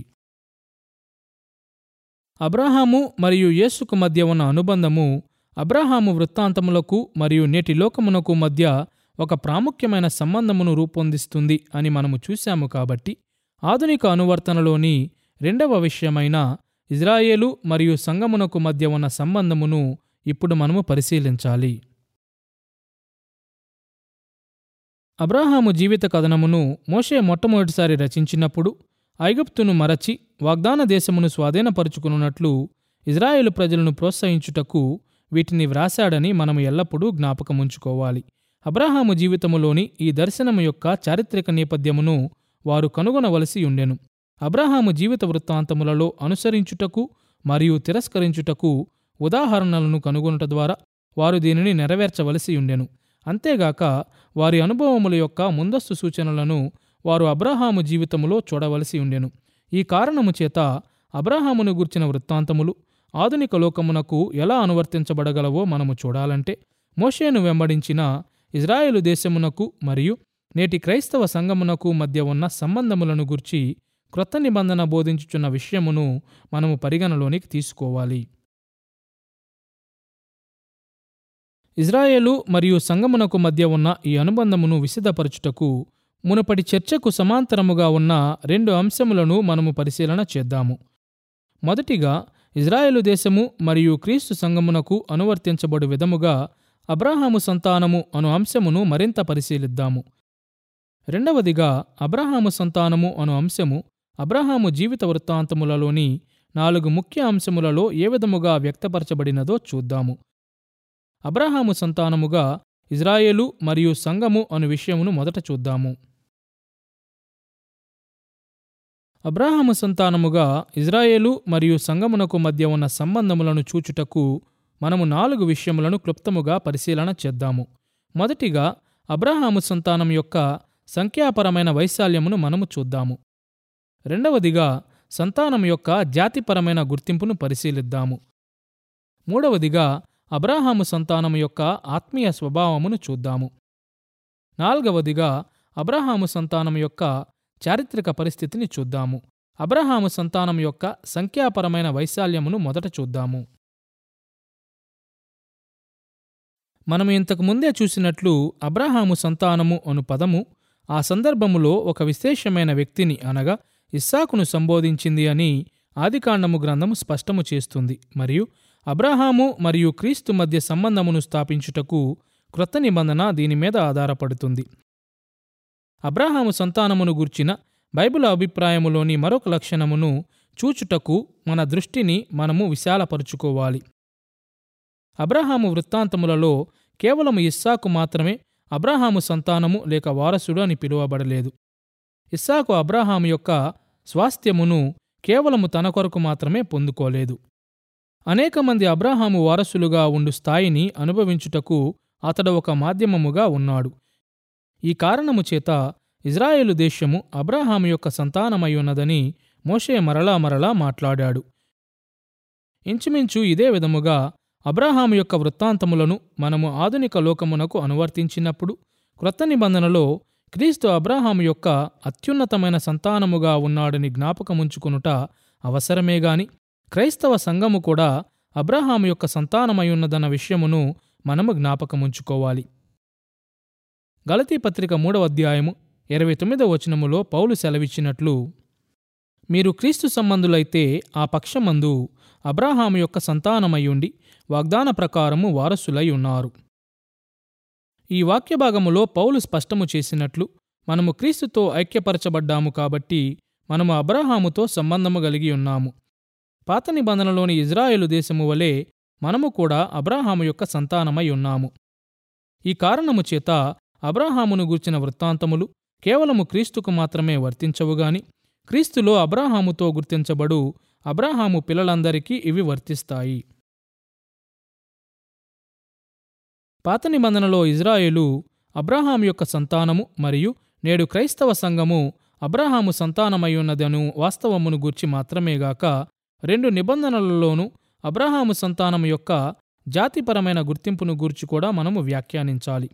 అబ్రాహాము మరియు యేసుకు మధ్య ఉన్న అనుబంధము అబ్రాహాము వృత్తాంతములకు మరియు నేటి లోకమునకు మధ్య ఒక ప్రాముఖ్యమైన సంబంధమును రూపొందిస్తుంది అని మనము చూశాము. కాబట్టి ఆధునిక అనువర్తనలోని రెండవ విషయమైన ఇజ్రాయేలు మరియు సంఘమునకు మధ్య ఉన్న సంబంధమును ఇప్పుడు మనము పరిశీలించాలి. అబ్రాహాము జీవిత కథనమును మోషే మొట్టమొదటిసారి రచించినప్పుడు ఐగుప్తును మరచి వాగ్దాన దేశమును స్వాధీనపరుచుకున్నట్లు ఇజ్రాయేలు ప్రజలను ప్రోత్సహించుటకు వీటిని వ్రాశాడని మనము ఎల్లప్పుడూ జ్ఞాపకముంచుకోవాలి. అబ్రాహాము జీవితములోని ఈ దర్శనము యొక్క చారిత్రక నేపథ్యమును వారు కనుగొనవలసి ఉండెను. అబ్రాహాము జీవిత వృత్తాంతములలో అనుసరించుటకు మరియు తిరస్కరించుటకు ఉదాహరణలను కనుగొనుట ద్వారా వారు దీనిని నెరవేర్చవలసి ఉండెను. అంతేగాక వారి అనుభవముల యొక్క ముందస్తు సూచనలను వారు అబ్రాహాము జీవితములో చూడవలసి ఉండెను. ఈ కారణము చేత అబ్రాహామును గూర్చిన వృత్తాంతములు ఆధునిక లోకమునకు ఎలా అనువర్తించబడగలవో మనము చూడాలంటే మోషేను వెంబడించిన ఇజ్రాయేలు దేశమునకు మరియు నేటి క్రైస్తవ సంఘమునకు మధ్య ఉన్న సంబంధములను గూర్చి క్రొత్త నిబంధన బోధించుచున్న విషయమును మనము పరిగణలోనికి తీసుకోవాలి. ఇజ్రాయేలు మరియు సంఘమునకు మధ్య ఉన్న ఈ అనుబంధమును విశదపరచుటకు మునుపటి చర్చకు సమాంతరముగా ఉన్న రెండు అంశములను మనము పరిశీలన చేద్దాము. మొదటిగా ఇజ్రాయేలు దేశము మరియు క్రీస్తు సంఘమునకు అనువర్తించబడు విధముగా అబ్రాహాము సంతానము అను అంశమును మరింత పరిశీలిద్దాము. రెండవదిగా అబ్రాహాము సంతానము అను అంశము అబ్రాహాము జీవిత వృత్తాంతములలోని నాలుగు ముఖ్య అంశములలో ఏ విధముగా వ్యక్తపరచబడినదో చూద్దాము. అబ్రాహాము సంతానముగా ఇజ్రాయేలు మరియు సంఘము అను విషయమును మొదట చూద్దాము. అబ్రాహాము సంతానముగా ఇజ్రాయేలు మరియు సంఘమునకు మధ్య ఉన్న సంబంధములను చూచుటకు మనము నాలుగు విషయములను క్లుప్తముగా పరిశీలన చేద్దాము. మొదటిగా అబ్రాహాము సంతానం యొక్క సంఖ్యాపరమైన వైశాల్యమును మనము చూద్దాము. రెండవదిగా సంతానం యొక్క జాతిపరమైన గుర్తింపును పరిశీలిద్దాము. మూడవదిగా అబ్రాహాము సంతానము యొక్క ఆత్మీయ స్వభావమును చూద్దాము. నాల్గవదిగా అబ్రాహాము సంతానము యొక్క చారిత్రక పరిస్థితిని చూద్దాము. అబ్రాహాము సంతానం యొక్క సంఖ్యాపరమైన వైశాల్యమును మొదట చూద్దాము. మనము ఇంతకు ముందే చూసినట్లు అబ్రాహాము సంతానము అను పదము ఆ సందర్భములో ఒక విశేషమైన వ్యక్తిని అనగా ఇస్సాకును సంబోధించింది అని ఆదికాండము గ్రంథము స్పష్టము చేస్తుంది. మరియు అబ్రాహాము మరియు క్రీస్తు మధ్య సంబంధమును స్థాపించుటకు క్రొత్త నిబంధన దీని మీద ఆధారపడుతుంది. అబ్రాహాము సంతానమును గూర్చిన బైబిల్ అభిప్రాయములోని మరొక లక్షణమును చూచుటకు మన దృష్టిని మనము విశాలపరుచుకోవాలి. అబ్రాహాము వృత్తాంతములలో కేవలము ఇస్సాకు మాత్రమే అబ్రాహాము సంతానము లేక వారసుడు అని పిలువబడలేదు. ఇస్సాకు అబ్రాహాము యొక్క స్వాస్థ్యమును కేవలము తన కొరకు మాత్రమే పొందుకోలేదు. అనేక మంది అబ్రాహాము వారసులుగా ఉండు స్థాయిని అనుభవించుటకు అతడు ఒక మాధ్యమముగా ఉన్నాడు. ఈ కారణము చేత ఇజ్రాయేలు దేశము అబ్రాహాము యొక్క సంతానమై ఉన్నదని మోషే మరలా మరలా మాట్లాడాడు. ఇంచుమించు ఇదే విధముగా అబ్రాహాము యొక్క వృత్తాంతములను మనము ఆధునిక లోకమునకు అనువర్తించినప్పుడు క్రొత్త నిబంధనలో క్రీస్తు అబ్రాహాము యొక్క అత్యున్నతమైన సంతానముగా ఉన్నాడని జ్ఞాపకముంచుకొనుట అవసరమేగాని క్రైస్తవ సంఘము కూడా అబ్రాహాము యొక్క సంతానమయ్యున్నదన్న విషయమును మనము జ్ఞాపకముంచుకోవాలి. గలతీ పత్రిక మూడవ అధ్యాయము ఇరవై తొమ్మిదవ వచనములో పౌలు సెలవిచ్చినట్లు, మీరు క్రీస్తు సంబంధులైతే ఆ పక్షమందు అబ్రాహాము యొక్క సంతానమయ్యుండి వాగ్దాన ప్రకారము వారసులై ఉన్నారు. ఈ వాక్యభాగములో పౌలు స్పష్టము చేసినట్లు మనము క్రీస్తుతో ఐక్యపరచబడ్డాము కాబట్టి మనము అబ్రాహాముతో సంబంధము కలిగి ఉన్నాము. పాత నిబంధనలోని ఇజ్రాయేలు దేశము వలె మనము కూడా అబ్రాహాము యొక్క సంతానమై ఉన్నాము. ఈ కారణము చేత అబ్రాహామును గూర్చిన వృత్తాంతములు కేవలము క్రీస్తుకు మాత్రమే వర్తించవుగాని క్రీస్తులో అబ్రాహాముతో గుర్తించబడు అబ్రాహాము పిల్లలందరికీ ఇవి వర్తిస్తాయి. పాత నిబంధనలో ఇజ్రాయేలు అబ్రాహాము యొక్క సంతానము మరియు నేడు క్రైస్తవ సంఘము అబ్రాహాము సంతానమయ్యున్నదను వాస్తవమును గూర్చి మాత్రమేగాక రెండు నిబంధనలలోనూ అబ్రాహాము సంతానము యొక్క జాతిపరమైన గుర్తింపును గూర్చి కూడా మనము వ్యాఖ్యానించాలి.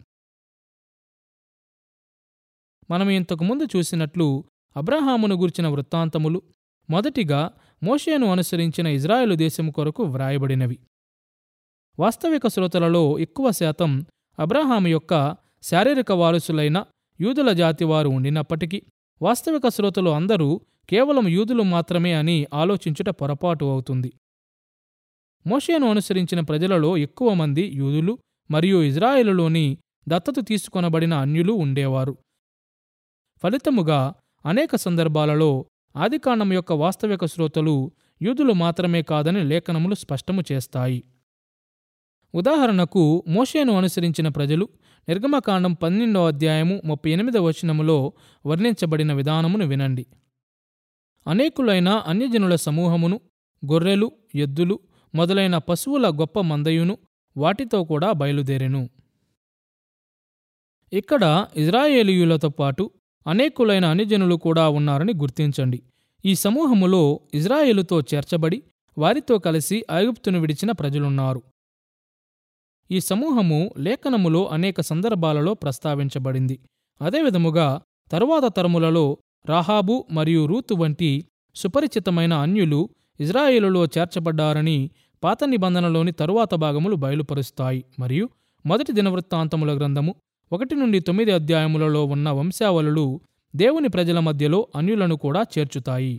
మనము ఇంతకుముందు చూసినట్లు అబ్రాహామును గూర్చిన వృత్తాంతములు మొదటిగా మోషేను అనుసరించిన ఇజ్రాయేలు దేశము కొరకు వ్రాయబడినవి. వాస్తవిక శ్రోతలలో ఎక్కువ శాతం అబ్రాహాము యొక్క శారీరక వారసులైన యూదుల జాతివారు ఉండినప్పటికీ వాస్తవిక శ్రోతలు అందరూ కేవలం యూదులు మాత్రమే అని ఆలోచించుట పొరపాటు అవుతుంది. మోషేను అనుసరించిన ప్రజలలో ఎక్కువ మంది యూదులు మరియు ఇజ్రాయేలులోని దత్తత తీసుకొనబడిన అన్యులు ఉండేవారు. ఫలితముగా అనేక సందర్భాలలో ఆదికాండం యొక్క వాస్తవిక శ్రోతలు యూదులు మాత్రమే కాదని లేఖనములు స్పష్టము చేస్తాయి. ఉదాహరణకు మోషేను అనుసరించిన ప్రజలు నిర్గమకాండం పన్నెండవ అధ్యాయము ముప్పై ఎనిమిదవ వచనములో వర్ణించబడిన విధానమును వినండి. అనేకులైన అన్యజనుల సమూహమును, గొర్రెలు, ఎద్దులు మొదలైన పశువుల గొప్ప మందయును వాటితో కూడా బయలుదేరెను. ఇక్కడ ఇజ్రాయేలీయులతో పాటు అనేకులైన అన్యజనులు కూడా ఉన్నారని గుర్తించండి. ఈ సమూహములో ఇజ్రాయేలుతో చేర్చబడి వారితో కలిసి ఐగుప్తును విడిచిన ప్రజలున్నారు. ఈ సమూహము లేఖనములో అనేక సందర్భాలలో ప్రస్తావించబడింది. అదేవిధముగా తరువాత తరములలో రాహాబు మరియు రూతు వంటి సుపరిచితమైన అన్యులు ఇజ్రాయేలులో చేర్చబడ్డారని పాత నిబంధనలోని తరువాత భాగములు బయలుపరుస్తాయి. మరియు మొదటి దినవృత్తాంతముల గ్రంథము ఒకటి నుండి తొమ్మిది అధ్యాయములలో ఉన్న వంశావళులు దేవుని ప్రజల మధ్యలో అన్యులను కూడా చేర్చుతాయి.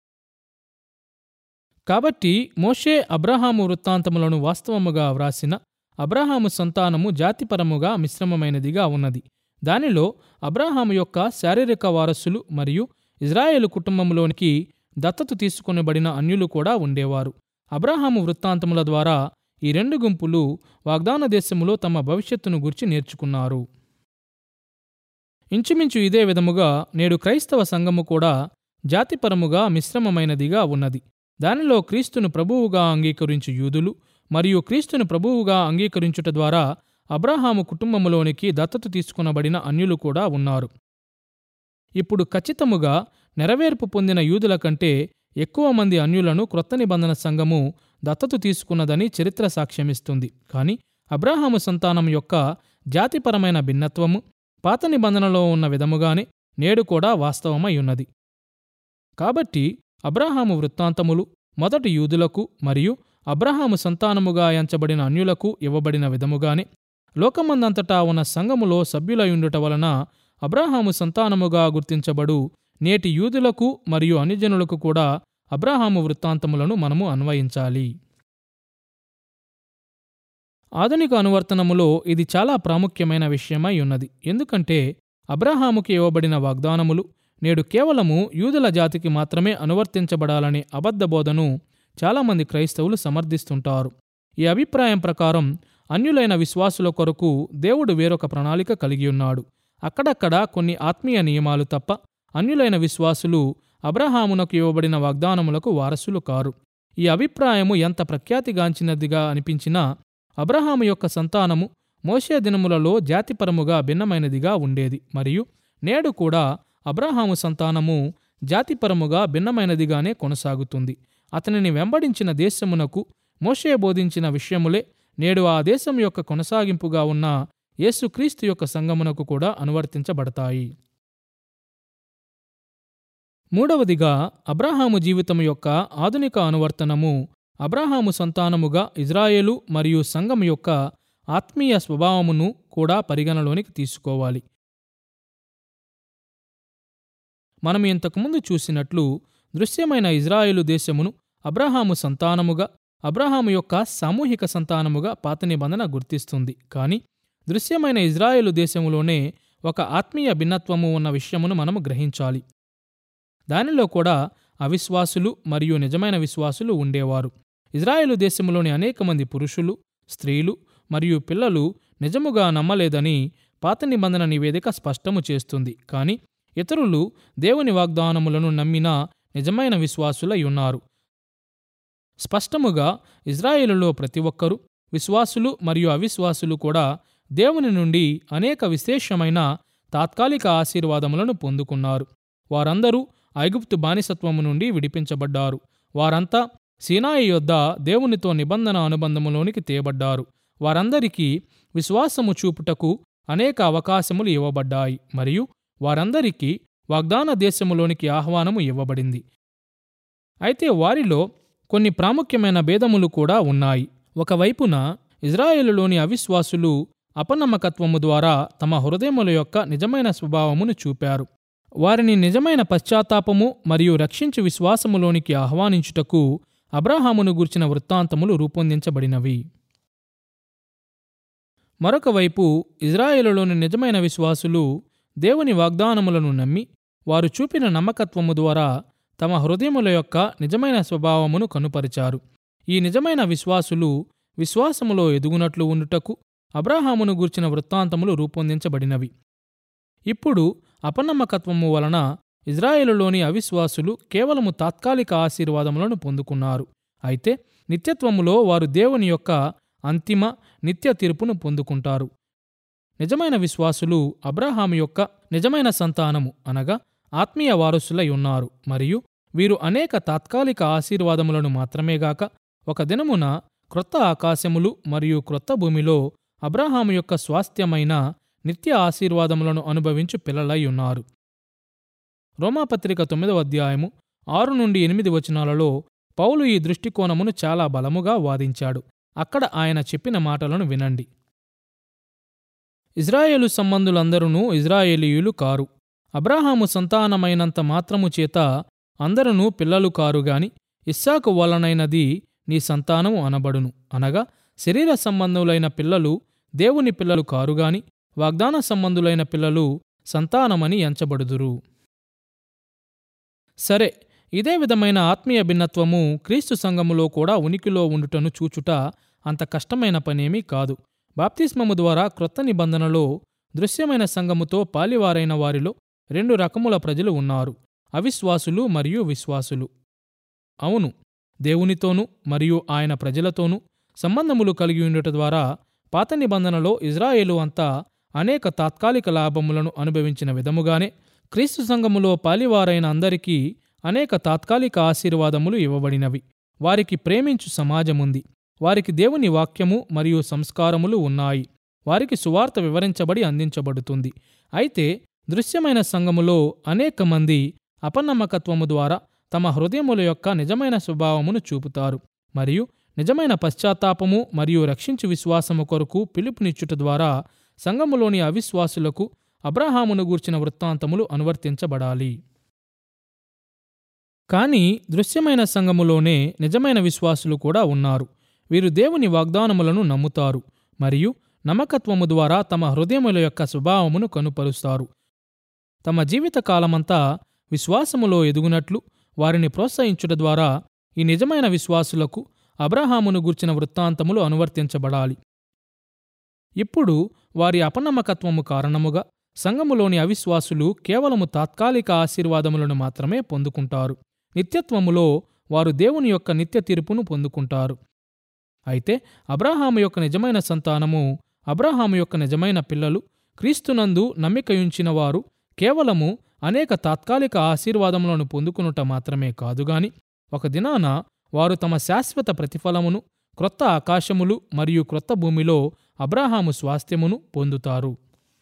కాబట్టి మోషే అబ్రాహాము వృత్తాంతములను వాస్తవముగా వ్రాసిన అబ్రాహాము సంతానము జాతిపరముగా మిశ్రమమైనదిగా ఉన్నది. దానిలో అబ్రాహాము యొక్క శారీరక వారసులు మరియు ఇజ్రాయేలు కుటుంబంలోనికి దత్తత తీసుకొనబడిన అన్యులు కూడా ఉండేవారు. అబ్రాహాము వృత్తాంతముల ద్వారా ఈ రెండు గుంపులు వాగ్దాన దేశములో తమ భవిష్యత్తును గురించి నేర్చుకున్నారు. ఇంచుమించు ఇదే విధముగా నేడు క్రైస్తవ సంఘము కూడా జాతిపరముగా మిశ్రమమైనదిగా ఉన్నది. దానిలో క్రీస్తును ప్రభువుగా అంగీకరించు యూదులు మరియు క్రీస్తును ప్రభువుగా అంగీకరించుట ద్వారా అబ్రాహాము కుటుంబములోనికి దత్తత తీసుకొనబడిన అన్యులు కూడా ఉన్నారు. ఇప్పుడు ఖచ్చితముగా నెరవేర్పు పొందిన యూదుల కంటే ఎక్కువ మంది అన్యులను క్రొత్త నిబంధన సంఘము దత్తత తీసుకున్నదని చరిత్ర సాక్ష్యమిస్తుంది. కాని అబ్రాహాము సంతానం యొక్క జాతిపరమైన భిన్నత్వము పాత నిబంధనలో ఉన్న విధముగానే నేడు కూడా వాస్తవమై ఉన్నది. కాబట్టి అబ్రాహాము వృత్తాంతములు మొదటి యూదులకు మరియు అబ్రాహాము సంతానముగా ఎంచబడిన అన్యులకు ఇవ్వబడిన విధముగానే లోకమందంతటా ఉన్న సంఘములో సభ్యులయుండుట వలన అబ్రాహాము సంతానముగా గుర్తించబడు నేటి యూదులకు మరియు అన్యజనులకు కూడా అబ్రాహాము వృత్తాంతములను మనము అన్వయించాలి. ఆధునిక అనువర్తనములో ఇది చాలా ప్రాముఖ్యమైన విషయమై ఉన్నది. ఎందుకంటే అబ్రాహాముకి ఇవ్వబడిన వాగ్దానములు నేడు కేవలము యూదుల జాతికి మాత్రమే అనువర్తించబడాలనే అబద్ధ బోధను చాలామంది క్రైస్తవులు సమర్థిస్తుంటారు. ఈ అభిప్రాయం ప్రకారం అన్యులైన విశ్వాసుల కొరకు దేవుడు వేరొక ప్రణాళిక కలిగి ఉన్నాడు. అక్కడక్కడ కొన్ని ఆత్మీయ నియమాలు తప్ప అన్యులైన విశ్వాసులు అబ్రహామునకు ఇవ్వబడిన వాగ్దానములకు వారసులు కారు. ఈ అభిప్రాయము ఎంత ప్రఖ్యాతిగాంచినదిగా అనిపించినా అబ్రహాము యొక్క సంతానము మోషే దినములలో జాతిపరముగా భిన్నమైనదిగా ఉండేది మరియు నేడు కూడా అబ్రాహాము సంతానము జాతిపరముగా భిన్నమైనదిగానే కొనసాగుతుంది. అతనిని వెంబడించిన దేశమునకు మోషే బోధించిన విషయములే నేడు ఆ దేశం యొక్క కొనసాగింపుగా ఉన్న యేసుక్రీస్తు యొక్క సంఘమునకు కూడా అనువర్తించబడతాయి. మూడవదిగా అబ్రాహాము జీవితం యొక్క ఆధునిక అనువర్తనము అబ్రాహాము సంతానముగా ఇజ్రాయేలు మరియు సంఘం యొక్క ఆత్మీయ స్వభావమును కూడా పరిగణలోనికి తీసుకోవాలి. మనం ఇంతకుముందు చూసినట్లు దృశ్యమైన ఇజ్రాయేలు దేశమును అబ్రాహాము సంతానముగా, అబ్రాహాము యొక్క సామూహిక సంతానముగా పాత నిబంధన గుర్తిస్తుంది. కానీ దృశ్యమైన ఇజ్రాయేలు దేశములోనే ఒక ఆత్మీయ భిన్నత్వము ఉన్న విషయమును మనము గ్రహించాలి. దానిలో కూడా అవిశ్వాసులు మరియు నిజమైన విశ్వాసులు ఉండేవారు. ఇజ్రాయేలు దేశములోని అనేక మంది పురుషులు, స్త్రీలు మరియు పిల్లలు నిజముగా నమ్మలేదని పాత నిబంధన నివేదిక స్పష్టము చేస్తుంది. కానీ ఇతరులు దేవుని వాగ్దానములను నమ్మిన నిజమైన విశ్వాసులై ఉన్నారు. స్పష్టముగా ఇజ్రాయేలులో ప్రతి ఒక్కరూ, విశ్వాసులు మరియు అవిశ్వాసులు కూడా దేవుని నుండి అనేక విశేషమైన తాత్కాలిక ఆశీర్వాదములను పొందుకున్నారు. వారందరూ ఐగుప్తు బానిసత్వము నుండి విడిపించబడ్డారు. వారంతా సీనాయి యొద్ద దేవునితో నిబంధన అనుబంధములోనికి తేబడ్డారు. వారందరికీ విశ్వాసము చూపుటకు అనేక అవకాశములు ఇవ్వబడ్డాయి మరియు వారందరికీ వాగ్దాన దేశములోనికి ఆహ్వానము ఇవ్వబడింది. అయితే వారిలో కొన్ని ప్రాముఖ్యమైన భేదములు కూడా ఉన్నాయి. ఒకవైపున ఇజ్రాయేలులోని అవిశ్వాసులు అపనమ్మకత్వము ద్వారా తమ హృదయముల యొక్క నిజమైన స్వభావమును చూపారు. వారిని నిజమైన పశ్చాత్తాపము మరియు రక్షించు విశ్వాసములోనికి ఆహ్వానించుటకు అబ్రాహామును గూర్చిన వృత్తాంతములు రూపొందించబడినవి. మరొక వైపు ఇజ్రాయేలులోని నిజమైన విశ్వాసులు దేవుని వాగ్దానములను నమ్మి వారు చూపిన నమ్మకత్వము ద్వారా తమ హృదయముల యొక్క నిజమైన స్వభావమును కనుపరిచారు. ఈ నిజమైన విశ్వాసులు విశ్వాసములో ఎదుగునట్లు ఉండుటకు అబ్రాహామును గూర్చిన వృత్తాంతములు రూపొందించబడినవి. ఇప్పుడు అపనమ్మకత్వము వలన ఇజ్రాయేలులోని అవిశ్వాసులు కేవలము తాత్కాలిక ఆశీర్వాదములను పొందుకున్నారు. అయితే నిత్యత్వములో వారు దేవుని యొక్క అంతిమ నిత్య తీర్పును పొందుకుంటారు. నిజమైన విశ్వాసులు అబ్రాహాము యొక్క నిజమైన సంతానము అనగా ఆత్మీయ వారసులై ఉన్నారు మరియు వీరు అనేక తాత్కాలిక ఆశీర్వాదములను మాత్రమేగాక ఒక దినమున క్రొత్త ఆకాశములు మరియు క్రొత్త భూమిలో అబ్రాహాము యొక్క స్వాస్థ్యమైన నిత్య ఆశీర్వాదములను అనుభవించు పిల్లలై ఉన్నారు. రోమాపత్రిక తొమ్మిదవ అధ్యాయము ఆరు నుండి ఎనిమిది వచనాలలో పౌలు ఈ దృష్టికోణమును చాలా బలముగా వాదించాడు. అక్కడ ఆయన చెప్పిన మాటలను వినండి. ఇజ్రాయేలు సంబంధులందరూ ఇజ్రాయేలీయులు కారు. అబ్రాహాము సంతానమైనంత మాత్రము చేత అందరూ పిల్లలు కారుగాని ఇస్సాకు వలనైనది నీ సంతానము అనబడును. అనగా శరీర సంబంధులైన పిల్లలు దేవుని పిల్లలు కారుగాని వాగ్దాన సంబంధులైన పిల్లలు సంతానమని ఎంచబడుదురు. సరే, ఇదే విధమైన ఆత్మీయ భిన్నత్వము క్రీస్తు సంఘములో కూడా ఉనికిలో ఉండుటను చూచుట అంత కష్టమైన పనేమీ కాదు. బాప్తిస్మము ద్వారా క్రొత్త నిబంధనలో దృశ్యమైన సంఘముతో పాలివారైన వారిలో రెండు రకముల ప్రజలు ఉన్నారు, అవిశ్వాసులు మరియు విశ్వాసులు. అవును, దేవునితోనూ మరియు ఆయన ప్రజలతోనూ సంబంధములు కలిగి ఉండుట ద్వారా పాత నిబంధనలో ఇజ్రాయేలు అంతా అనేక తాత్కాలిక లాభములను అనుభవించిన విధముగానే క్రీస్తు సంఘములో పాలివారైన అందరికీ అనేక తాత్కాలిక ఆశీర్వాదములు ఇవ్వబడినవి. వారికి ప్రేమించు సమాజముంది. వారికి దేవుని వాక్యము మరియు సంస్కారములు ఉన్నాయి. వారికి సువార్త వివరించబడి అందించబడుతుంది. అయితే దృశ్యమైన సంఘములో అనేక మంది అపనమ్మకత్వము ద్వారా తమ హృదయముల యొక్క నిజమైన స్వభావమును చూపుతారు మరియు నిజమైన పశ్చాత్తాపము మరియు రక్షించు విశ్వాసము కొరకు పిలుపునిచ్చుట ద్వారా సంఘములోని అవిశ్వాసులకు అబ్రాహామును గూర్చిన వృత్తాంతములు అనువర్తించబడాలి. కానీ దృశ్యమైన సంఘములోనే నిజమైన విశ్వాసులు కూడా ఉన్నారు. వీరు దేవుని వాగ్దానములను నమ్ముతారు మరియు నమ్మకత్వము ద్వారా తమ హృదయముల యొక్క స్వభావమును కనుపరుస్తారు. తమ జీవితకాలమంతా విశ్వాసములో ఎదుగునట్లు వారిని ప్రోత్సహించుట ద్వారా ఈ నిజమైన విశ్వాసులకు అబ్రాహామును గూర్చిన వృత్తాంతములు అనువర్తించబడాలి. ఇప్పుడు వారి అపనమ్మకత్వము కారణముగా సంఘములోని అవిశ్వాసులు కేవలము తాత్కాలిక ఆశీర్వాదములను మాత్రమే పొందుకుంటారు. నిత్యత్వములో వారు దేవుని యొక్క నిత్య తీర్పును పొందుకుంటారు. అయితే అబ్రాహాము యొక్క నిజమైన సంతానము, అబ్రాహాము యొక్క నిజమైన పిల్లలు, క్రీస్తునందు నమ్మికయుంచిన వారు కేవలము అనేక తాత్కాలిక ఆశీర్వాదములను పొందుకునుట మాత్రమే కాదుగాని ఒక దినాన వారు తమ శాశ్వత ప్రతిఫలమును క్రొత్త ఆకాశములు మరియు క్రొత్త భూమిలో అబ్రాహాము స్వాస్థ్యమును పొందుతారు.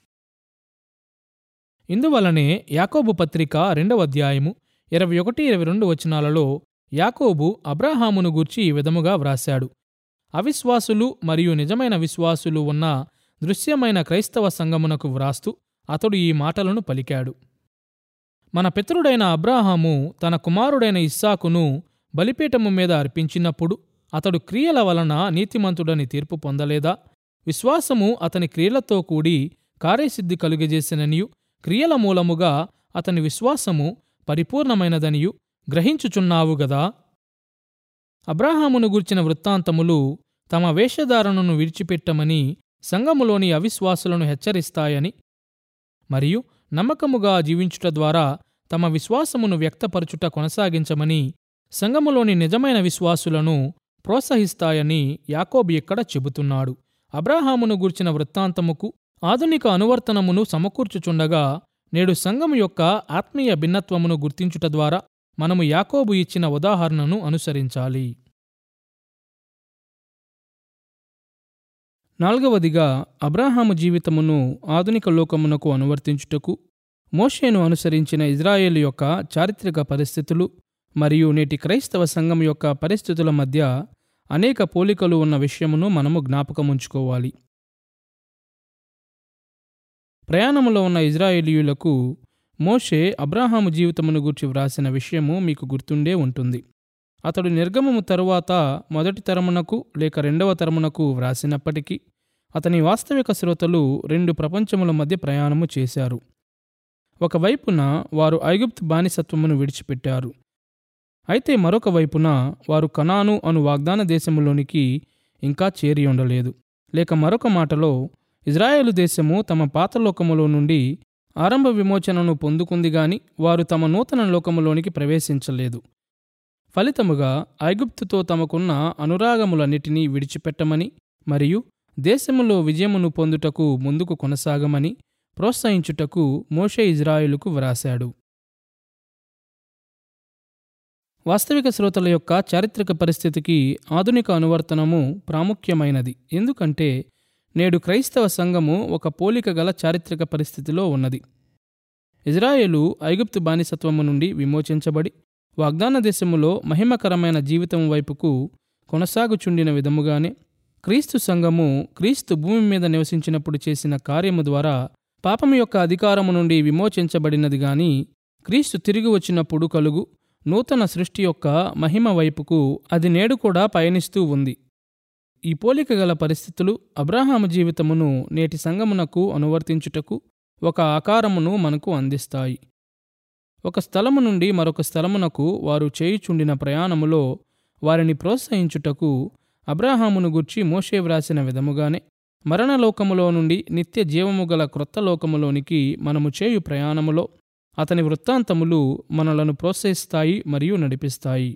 ఇందువలనే యాకోబు పత్రిక రెండవ అధ్యాయము ఇరవై ఒకటి ఇరవై రెండు వచనాలలో యాకోబు అబ్రాహామును గూర్చి ఈ విధముగా వ్రాశాడు. అవిశ్వాసులు మరియు నిజమైన విశ్వాసులు ఉన్న దృశ్యమైన క్రైస్తవ సంఘమునకు వ్రాస్తూ అతడు ఈ మాటలను పలికాడు. మన పితరుడైన అబ్రాహాము తన కుమారుడైన ఇస్సాకును బలిపీఠము మీద అర్పించినప్పుడు అతడు క్రియల వలన నీతిమంతుడని తీర్పు పొందలేదా? విశ్వాసము అతని క్రియలతో కూడి కార్యసిద్ధి కలుగజేసిననియు క్రియల మూలముగా అతని విశ్వాసము పరిపూర్ణమైనదనియు గ్రహించుచున్నావు గదా. అబ్రాహామును గూర్చిన వృత్తాంతములు తమ వేషధారణను విడిచిపెట్టమని సంఘములోని అవిశ్వాసులను హెచ్చరిస్తాయని మరియు నమ్మకముగా జీవించుట ద్వారా తమ విశ్వాసమును వ్యక్తపరచుట కొనసాగించమని సంఘములోని నిజమైన విశ్వాసులను ప్రోత్సహిస్తాయని యాకోబు ఇక్కడ చెబుతున్నాడు. అబ్రాహామును గూర్చిన వృత్తాంతముకు ఆధునిక అనువర్తనమును సమకూర్చుచుండగా నేడు సంఘము యొక్క ఆత్మీయ భిన్నత్వమును గుర్తించుట ద్వారా మనము యాకోబు ఇచ్చిన ఉదాహరణను అనుసరించాలి. నాలుగవదిగా అబ్రాహాము జీవితమును ఆధునిక లోకమునకు అనువర్తించుటకు మోషేను అనుసరించిన ఇజ్రాయేలు యొక్క చారిత్రక పరిస్థితులు మరియు నేటి క్రైస్తవ సంఘం యొక్క పరిస్థితుల మధ్య అనేక పోలికలు ఉన్న విషయమును మనము జ్ఞాపకముంచుకోవాలి. ప్రయాణములో ఉన్న ఇజ్రాయేలీయులకు మోషే అబ్రాహాము జీవితమును గూర్చి వ్రాసిన విషయము మీకు గుర్తుండే ఉంటుంది. అతడు నిర్గమము తరువాత మొదటి తరమునకు లేక రెండవ తరమునకు వ్రాసినప్పటికీ అతని వాస్తవిక శ్రోతలు రెండు ప్రపంచముల మధ్య ప్రయాణము చేశారు. ఒకవైపున వారు ఐగుప్తు బానిసత్వమును విడిచిపెట్టారు. అయితే మరొక వైపున వారు కనాను అను వాగ్దాన దేశములోనికి ఇంకా చేరి ఉండలేదు. లేక మరొక మాటలో ఇజ్రాయేలు దేశము తమ పాత లోకములో నుండి ఆరంభ విమోచనను పొందుకుంది గాని వారు తమ నూతన లోకములోనికి ప్రవేశించలేదు. ఫలితముగా ఐగుప్తుతో తమకున్న అనురాగములన్నిటినీ విడిచిపెట్టమని మరియు దేశములో విజయమును పొందుటకు ముందుకు కొనసాగమని ప్రోత్సహించుటకు మోషే ఇజ్రాయేలుకు వ్రాశాడు. వాస్తవిక శ్రోతల యొక్క చారిత్రక పరిస్థితికి ఆధునిక అనువర్తనము ప్రాముఖ్యమైనది. ఎందుకంటే నేడు క్రైస్తవ సంఘము ఒక పోలిక గల చారిత్రక పరిస్థితిలో ఉన్నది. ఇజ్రాయేలు ఐగుప్తు బానిసత్వము నుండి విమోచించబడి వాగ్దాన దేశములో మహిమకరమైన జీవితం వైపుకు కొనసాగుచుండిన విధముగానే క్రీస్తు సంఘము క్రీస్తు భూమి మీద నివసించినప్పుడు చేసిన కార్యము ద్వారా పాపము యొక్క అధికారము నుండి విమోచించబడినది గాని క్రీస్తు తిరిగి వచ్చినప్పుడు కలుగు నూతన సృష్టి యొక్క మహిమ వైపుకు అది నేడు కూడా పయనిస్తూ ఉంది. ఈ పోలిక గల పరిస్థితులు అబ్రాహాము జీవితమును నేటి సంఘమునకు అనువర్తించుటకు ఒక ఆకారమును మనకు అందిస్తాయి. ఒక స్థలము నుండి మరొక స్థలమునకు వారు చేయుచుండిన ప్రయాణములో వారిని ప్రోత్సహించుటకు అబ్రాహామును గూర్చి మోషే వ్రాసిన విధముగానే మరణలోకములో నుండి నిత్య జీవము గల క్రొత్త లోకములోనికి మనము చేయు ప్రయాణములో అతని వృత్తాంతములు మనలను ప్రోత్సహిస్తాయి మరియు నడిపిస్తాయి.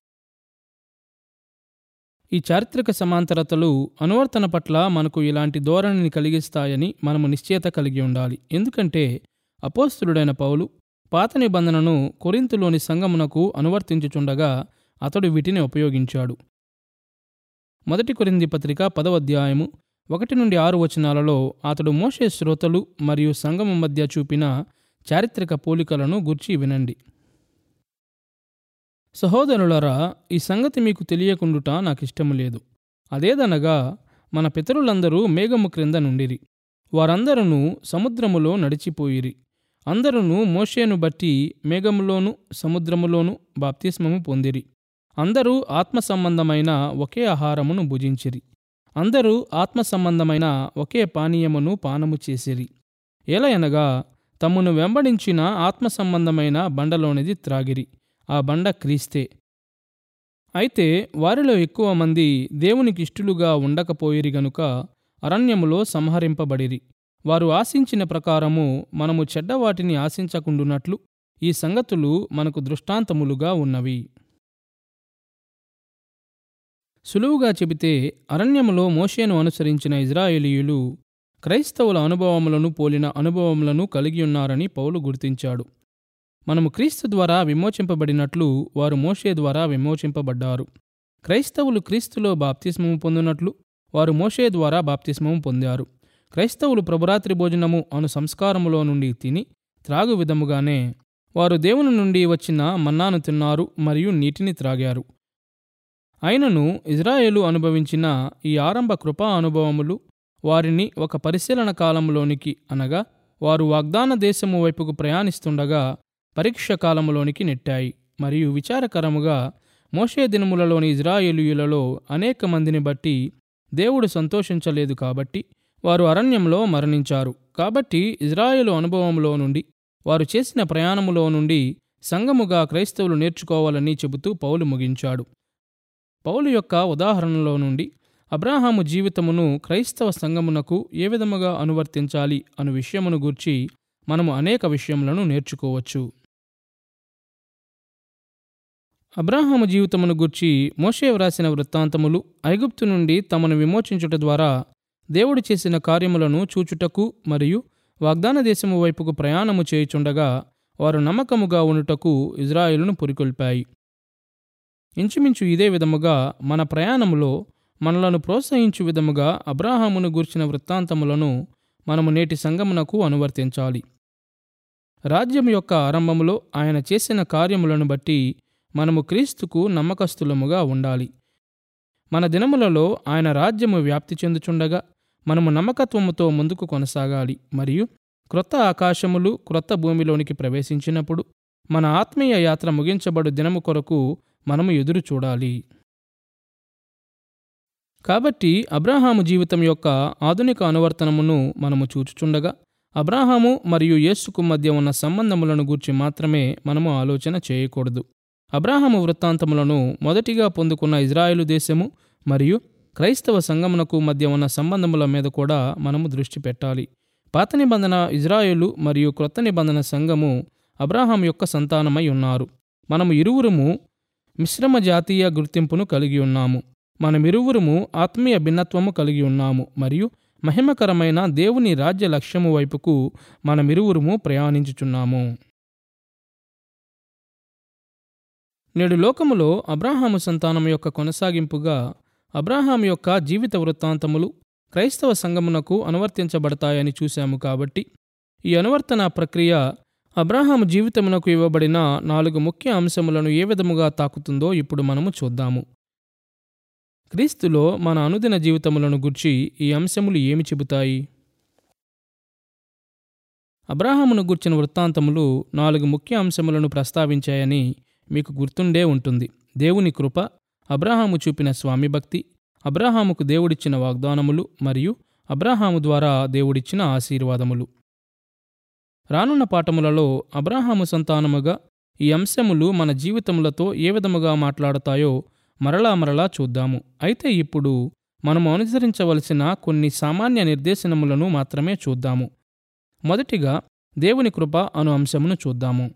ఈ చారిత్రక సమాంతరతలు అనువర్తన పట్ల మనకు ఇలాంటి ధోరణిని కలిగిస్తాయని మనము నిశ్చయత కలిగి ఉండాలి. ఎందుకంటే అపోస్తలుడైన పౌలు పాత నిబంధనను కొరింథులోని సంఘమునకు అనువర్తించుచుండగా అతడు వీటిని ఉపయోగించాడు. మొదటి కొరింథీ పత్రిక పదవ అధ్యాయము ఒకటి నుండి ఆరు వచనాలలో అతడు మోషే శ్రోతలు మరియు సంఘము మధ్య చూపిన చారిత్రక పోలికలను గూర్చి వినండి. సహోదరులారా, ఈ సంగతి మీకు తెలియకుండుట నాకిష్టము లేదు. అదేదనగా మన పితరులందరూ మేఘము క్రింద నుండిరి. వారందరూ సముద్రములో నడిచిపోయిరి. అందరూ మోషేను బట్టి మేఘములోను సముద్రములోను బాప్తిస్మము పొందిరి. అందరూ ఆత్మ సంబంధమైన ఒకే ఆహారమును భుజించిరి. అందరూ ఆత్మ సంబంధమైన ఒకే పానీయమును పానము చేసిరి. ఎలయనగా తమ్మును వెంబడించిన ఆత్మ సంబంధమైన బండలోనిది త్రాగిరి. ఆ బండ క్రీస్తే. అయితే వారిలో ఎక్కువ మంది దేవునికి ఇష్టలుగా ఉండకపోయిరి గనుక అరణ్యములో సంహరింపబడిరి. వారు ఆశించిన ప్రకారము మనము చెడ్డవాటిని ఆశించకుండునట్లు ఈ సంగతులు మనకు దృష్టాంతములుగా ఉన్నవి. సులువుగా చెబితే అరణ్యములో మోషేను అనుసరించిన ఇజ్రాయేలీయులు క్రైస్తవుల అనుభవములను పోలిన అనుభవములను కలిగి ఉన్నారని పౌలు గుర్తించాడు. మనము క్రీస్తు ద్వారా విమోచింపబడినట్లు వారు మోషే ద్వారా విమోచింపబడ్డారు. క్రైస్తవులు క్రీస్తులో బాప్తిస్మము పొందినట్లు వారు మోషే ద్వారా బాప్తిస్మము పొందారు. క్రైస్తవులు ప్రభురాత్రి భోజనము అను సంస్కారములో నుండి తిని త్రాగు విధముగానే వారు దేవుని నుండి వచ్చిన మన్నాను తిన్నారు మరియు నీటిని త్రాగారు. అయినను ఇజ్రాయేలు అనుభవించిన ఈ ఆరంభ కృపా అనుభవములు వారిని ఒక పరిశీలన కాలంలోనికి, అనగా వారు వాగ్దాన దేశము వైపుకు ప్రయాణిస్తుండగా పరీక్ష కాలములోనికి నెట్టాయి. మరియు విచారకరముగా మోషే దినములలోని ఇజ్రాయేలీయులలో అనేక మందిని బట్టి దేవుడు సంతోషించలేదు కాబట్టి వారు అరణ్యంలో మరణించారు. కాబట్టి ఇజ్రాయేలు అనుభవములో నుండి వారు చేసిన ప్రయాణములో నుండి సంఘముగా క్రైస్తవులు నేర్చుకోవాలని చెబుతూ పౌలు ముగించాడు. పౌలు యొక్క ఉదాహరణలో నుండి అబ్రాహాము జీవితమును క్రైస్తవ సంఘమునకు ఏ విధముగా అనువర్తించాలి అను విషయమును గూర్చి మనము అనేక విషయములను నేర్చుకోవచ్చు. అబ్రాహాము జీవితమును గూర్చి మోషే వ్రాసిన వృత్తాంతములు ఐగుప్తు నుండి తమను విమోచించుట ద్వారా దేవుడు చేసిన కార్యములను చూచుటకు మరియు వాగ్దాన దేశము వైపుకు ప్రయాణము చేయుచుండగా వారు నమ్మకముగా ఉండుటకు ఇజ్రాయేలును పురికొల్పాయి. ఇంచుమించు ఇదే విధముగా మన ప్రయాణములో మనలను ప్రోత్సహించు విధముగా అబ్రాహామును గూర్చిన వృత్తాంతములను మనము నేటి సంఘమునకు అనువర్తించాలి. రాజ్యం యొక్క ఆరంభములో ఆయన చేసిన కార్యములను బట్టి మనము క్రీస్తుకు నమ్మకస్తులముగా ఉండాలి. మన దినములలో ఆయన రాజ్యము వ్యాప్తి చెందుచుండగా మనము నమ్మకత్వముతో ముందుకు కొనసాగాలి మరియు క్రొత్త ఆకాశములు క్రొత్త భూమిలోనికి ప్రవేశించినప్పుడు మన ఆత్మీయ యాత్ర ముగించబడు దినము కొరకు మనము ఎదురు చూడాలి. కాబట్టి అబ్రాహాము జీవితం యొక్క ఆధునిక అనువర్తనమును మనము చూచుచుండగా అబ్రాహాము మరియు యేసుకు మధ్య ఉన్న సంబంధములను గూర్చి మాత్రమే మనము ఆలోచన చేయకూడదు. అబ్రాహాము వృత్తాంతములను మొదటిగా పొందుకున్న ఇజ్రాయేలు దేశము మరియు క్రైస్తవ సంఘమునకు మధ్య ఉన్న సంబంధముల మీద కూడా మనము దృష్టి పెట్టాలి. పాత నిబంధన ఇజ్రాయేలు మరియు క్రొత్త నిబంధన సంఘము అబ్రాహాం యొక్క సంతానమై ఉన్నారు. మనము ఇరువురుము మిశ్రమ జాతీయ గుర్తింపును కలిగి ఉన్నాము. మనమిరువురుము ఆత్మీయ భిన్నత్వము కలిగి ఉన్నాము మరియు మహిమకరమైన దేవుని రాజ్య లక్ష్యము వైపుకు మనమిరువురుము ప్రయాణించుచున్నాము. నేడు లోకములో అబ్రాహాము సంతానము యొక్క కొనసాగింపుగా అబ్రాహాము యొక్క జీవిత వృత్తాంతములు క్రైస్తవ సంఘమునకు అనువర్తించబడతాయని చూశాము. కాబట్టి ఈ అనువర్తన ప్రక్రియ అబ్రాహాము జీవితమునకు ఇవ్వబడిన నాలుగు ముఖ్య అంశములను ఏ విధముగా తాకుతుందో ఇప్పుడు మనము చూద్దాము. క్రీస్తులో మన అనుదిన జీవితములను గుర్చి ఈ అంశములు ఏమి చెబుతాయి? అబ్రాహామును గుర్చిన వృత్తాంతములు నాలుగు ముఖ్య అంశములను ప్రస్తావించాయని మీకు గుర్తుండే ఉంటుంది. దేవుని కృప, అబ్రాహాము చూపిన స్వామి భక్తి, అబ్రాహాముకు దేవుడిచ్చిన వాగ్దానములు మరియు అబ్రాహాము ద్వారా దేవుడిచ్చిన ఆశీర్వాదములు. రానున్న పాఠములలో అబ్రాహాము సంతానముగా ఈ అంశములు మన జీవితములతో ఏ విధముగా మాట్లాడతాయో మరలా మరలా చూద్దాము. అయితే ఇప్పుడు మనము అనుసరించవలసిన కొన్ని సామాన్య నిర్దేశనములను మాత్రమే చూద్దాము. మొదటిగా దేవుని కృప అను అంశమును చూద్దాము.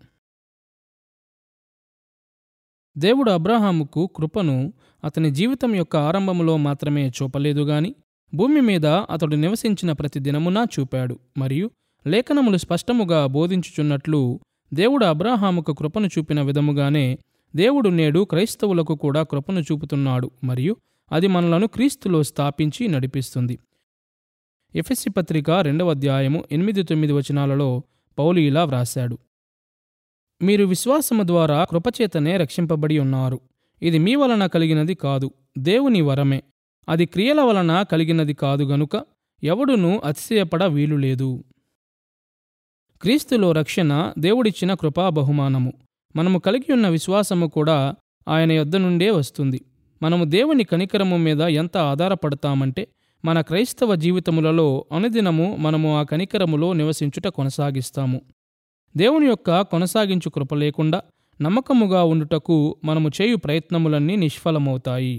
దేవుడు అబ్రాహాముకు కృపను అతని జీవితం యొక్క ఆరంభములో మాత్రమే చూపలేదు గాని భూమి మీద అతడు నివసించిన ప్రతి దినమునా చూపాడు. మరియు లేఖనములు స్పష్టముగా బోధించుచున్నట్లు దేవుడు అబ్రాహాముకు కృపను చూపిన విధముగానే దేవుడు నేడు క్రైస్తవులకు కూడా కృపను చూపుతున్నాడు మరియు అది మనలను క్రీస్తులో స్థాపించి నడిపిస్తుంది. ఎఫెసీ పత్రిక రెండవ అధ్యాయము ఎనిమిది తొమ్మిది వచనాలలో పౌలు ఇలా వ్రాశాడు: మీరు విశ్వాసము ద్వారా కృపచేతనే రక్షింపబడి ఉన్నారు. ఇది మీ వలన కలిగినది కాదు, దేవుని వరమే. అది క్రియల వలన కలిగినది కాదు గనుక ఎవడునూ అతిశయపడ వీలులేదు. క్రీస్తులో రక్షణ దేవుడిచ్చిన కృపా బహుమానము. మనము కలిగి ఉన్న విశ్వాసము కూడా ఆయన యొద్ద నుండే వస్తుంది. మనము దేవుని కనికరము మీద ఎంత ఆధారపడతామంటే మన క్రైస్తవ జీవితములలో అనుదినము మనము ఆ కనికరములో నివసించుట కొనసాగిస్తాము. దేవుని యొక్క కొనసాగించు కృప లేకుండా నమ్మకముగా ఉండుటకు మనము చేయు ప్రయత్నములన్నీ నిష్ఫలమవుతాయి.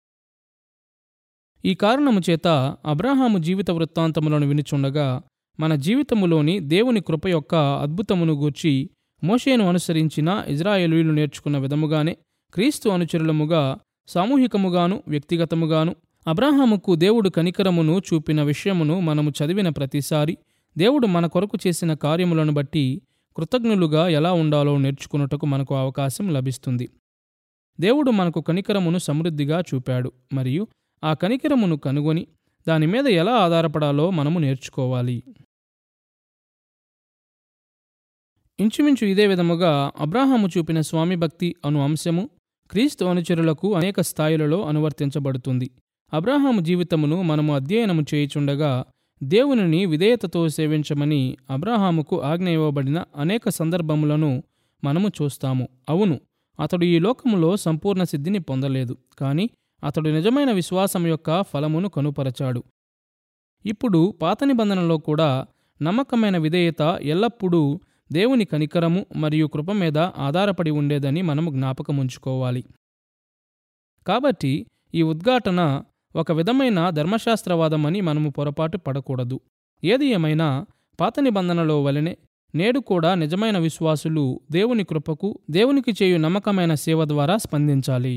ఈ కారణము చేత అబ్రాహాము జీవిత వృత్తాంతములను వినుచుండగా మన జీవితములోని దేవుని కృప యొక్క అద్భుతమును గూర్చి మోషేను అనుసరించిన ఇజ్రాయేలీయులు నేర్చుకున్న విధముగానే క్రీస్తు అనుచరులముగా సామూహికముగాను వ్యక్తిగతముగాను అబ్రాహాముకు దేవుడు కనికరమును చూపిన విషయమును మనము చదివిన ప్రతిసారి దేవుడు మన కొరకు చేసిన కార్యములను బట్టి కృతజ్ఞులుగా ఎలా ఉండాలో నేర్చుకున్నటకు మనకు అవకాశం లభిస్తుంది. దేవుడు మనకు కనికరమును సమృద్ధిగా చూపాడు మరియు ఆ కనికరమును కనుగొని దాని మీద ఎలా ఆధారపడాలో మనము నేర్చుకోవాలి. ఇంచుమించు ఇదే విధముగా అబ్రాహాము చూపిన స్వామి భక్తి అను అంశము క్రీస్తు అనుచరులకు అనేక స్థాయిలలో అనువర్తించబడుతుంది. అబ్రాహాము జీవితమును మనము అధ్యయనము చేయుచుండగా దేవునిని విధేయతతో సేవించమని అబ్రాహాముకు ఆజ్ఞ ఇవ్వబడిన అనేక సందర్భములను మనము చూస్తాము. అవును, అతడు ఈ లోకములో సంపూర్ణ సిద్ధిని పొందలేదు, కానీ అతడు నిజమైన విశ్వాసం యొక్క ఫలమును కనుపరచాడు. ఇప్పుడు పాత నిబంధనలో కూడా నమ్మకమైన విధేయత ఎల్లప్పుడూ దేవుని కనికరము మరియు కృప మీద ఆధారపడి ఉండేదని మనము జ్ఞాపకముంచుకోవాలి. కాబట్టి ఈ ఉద్ఘాటన ఒక విధమైన ధర్మశాస్త్రవాదమని మనము పొరపాటు పడకూడదు. ఏది ఏమైనా పాత నిబంధనలో వలెనే నేడు కూడా నిజమైన విశ్వాసులు దేవుని కృపకు, దేవునికి చేయు నమ్మకమైన సేవ ద్వారా స్పందించాలి.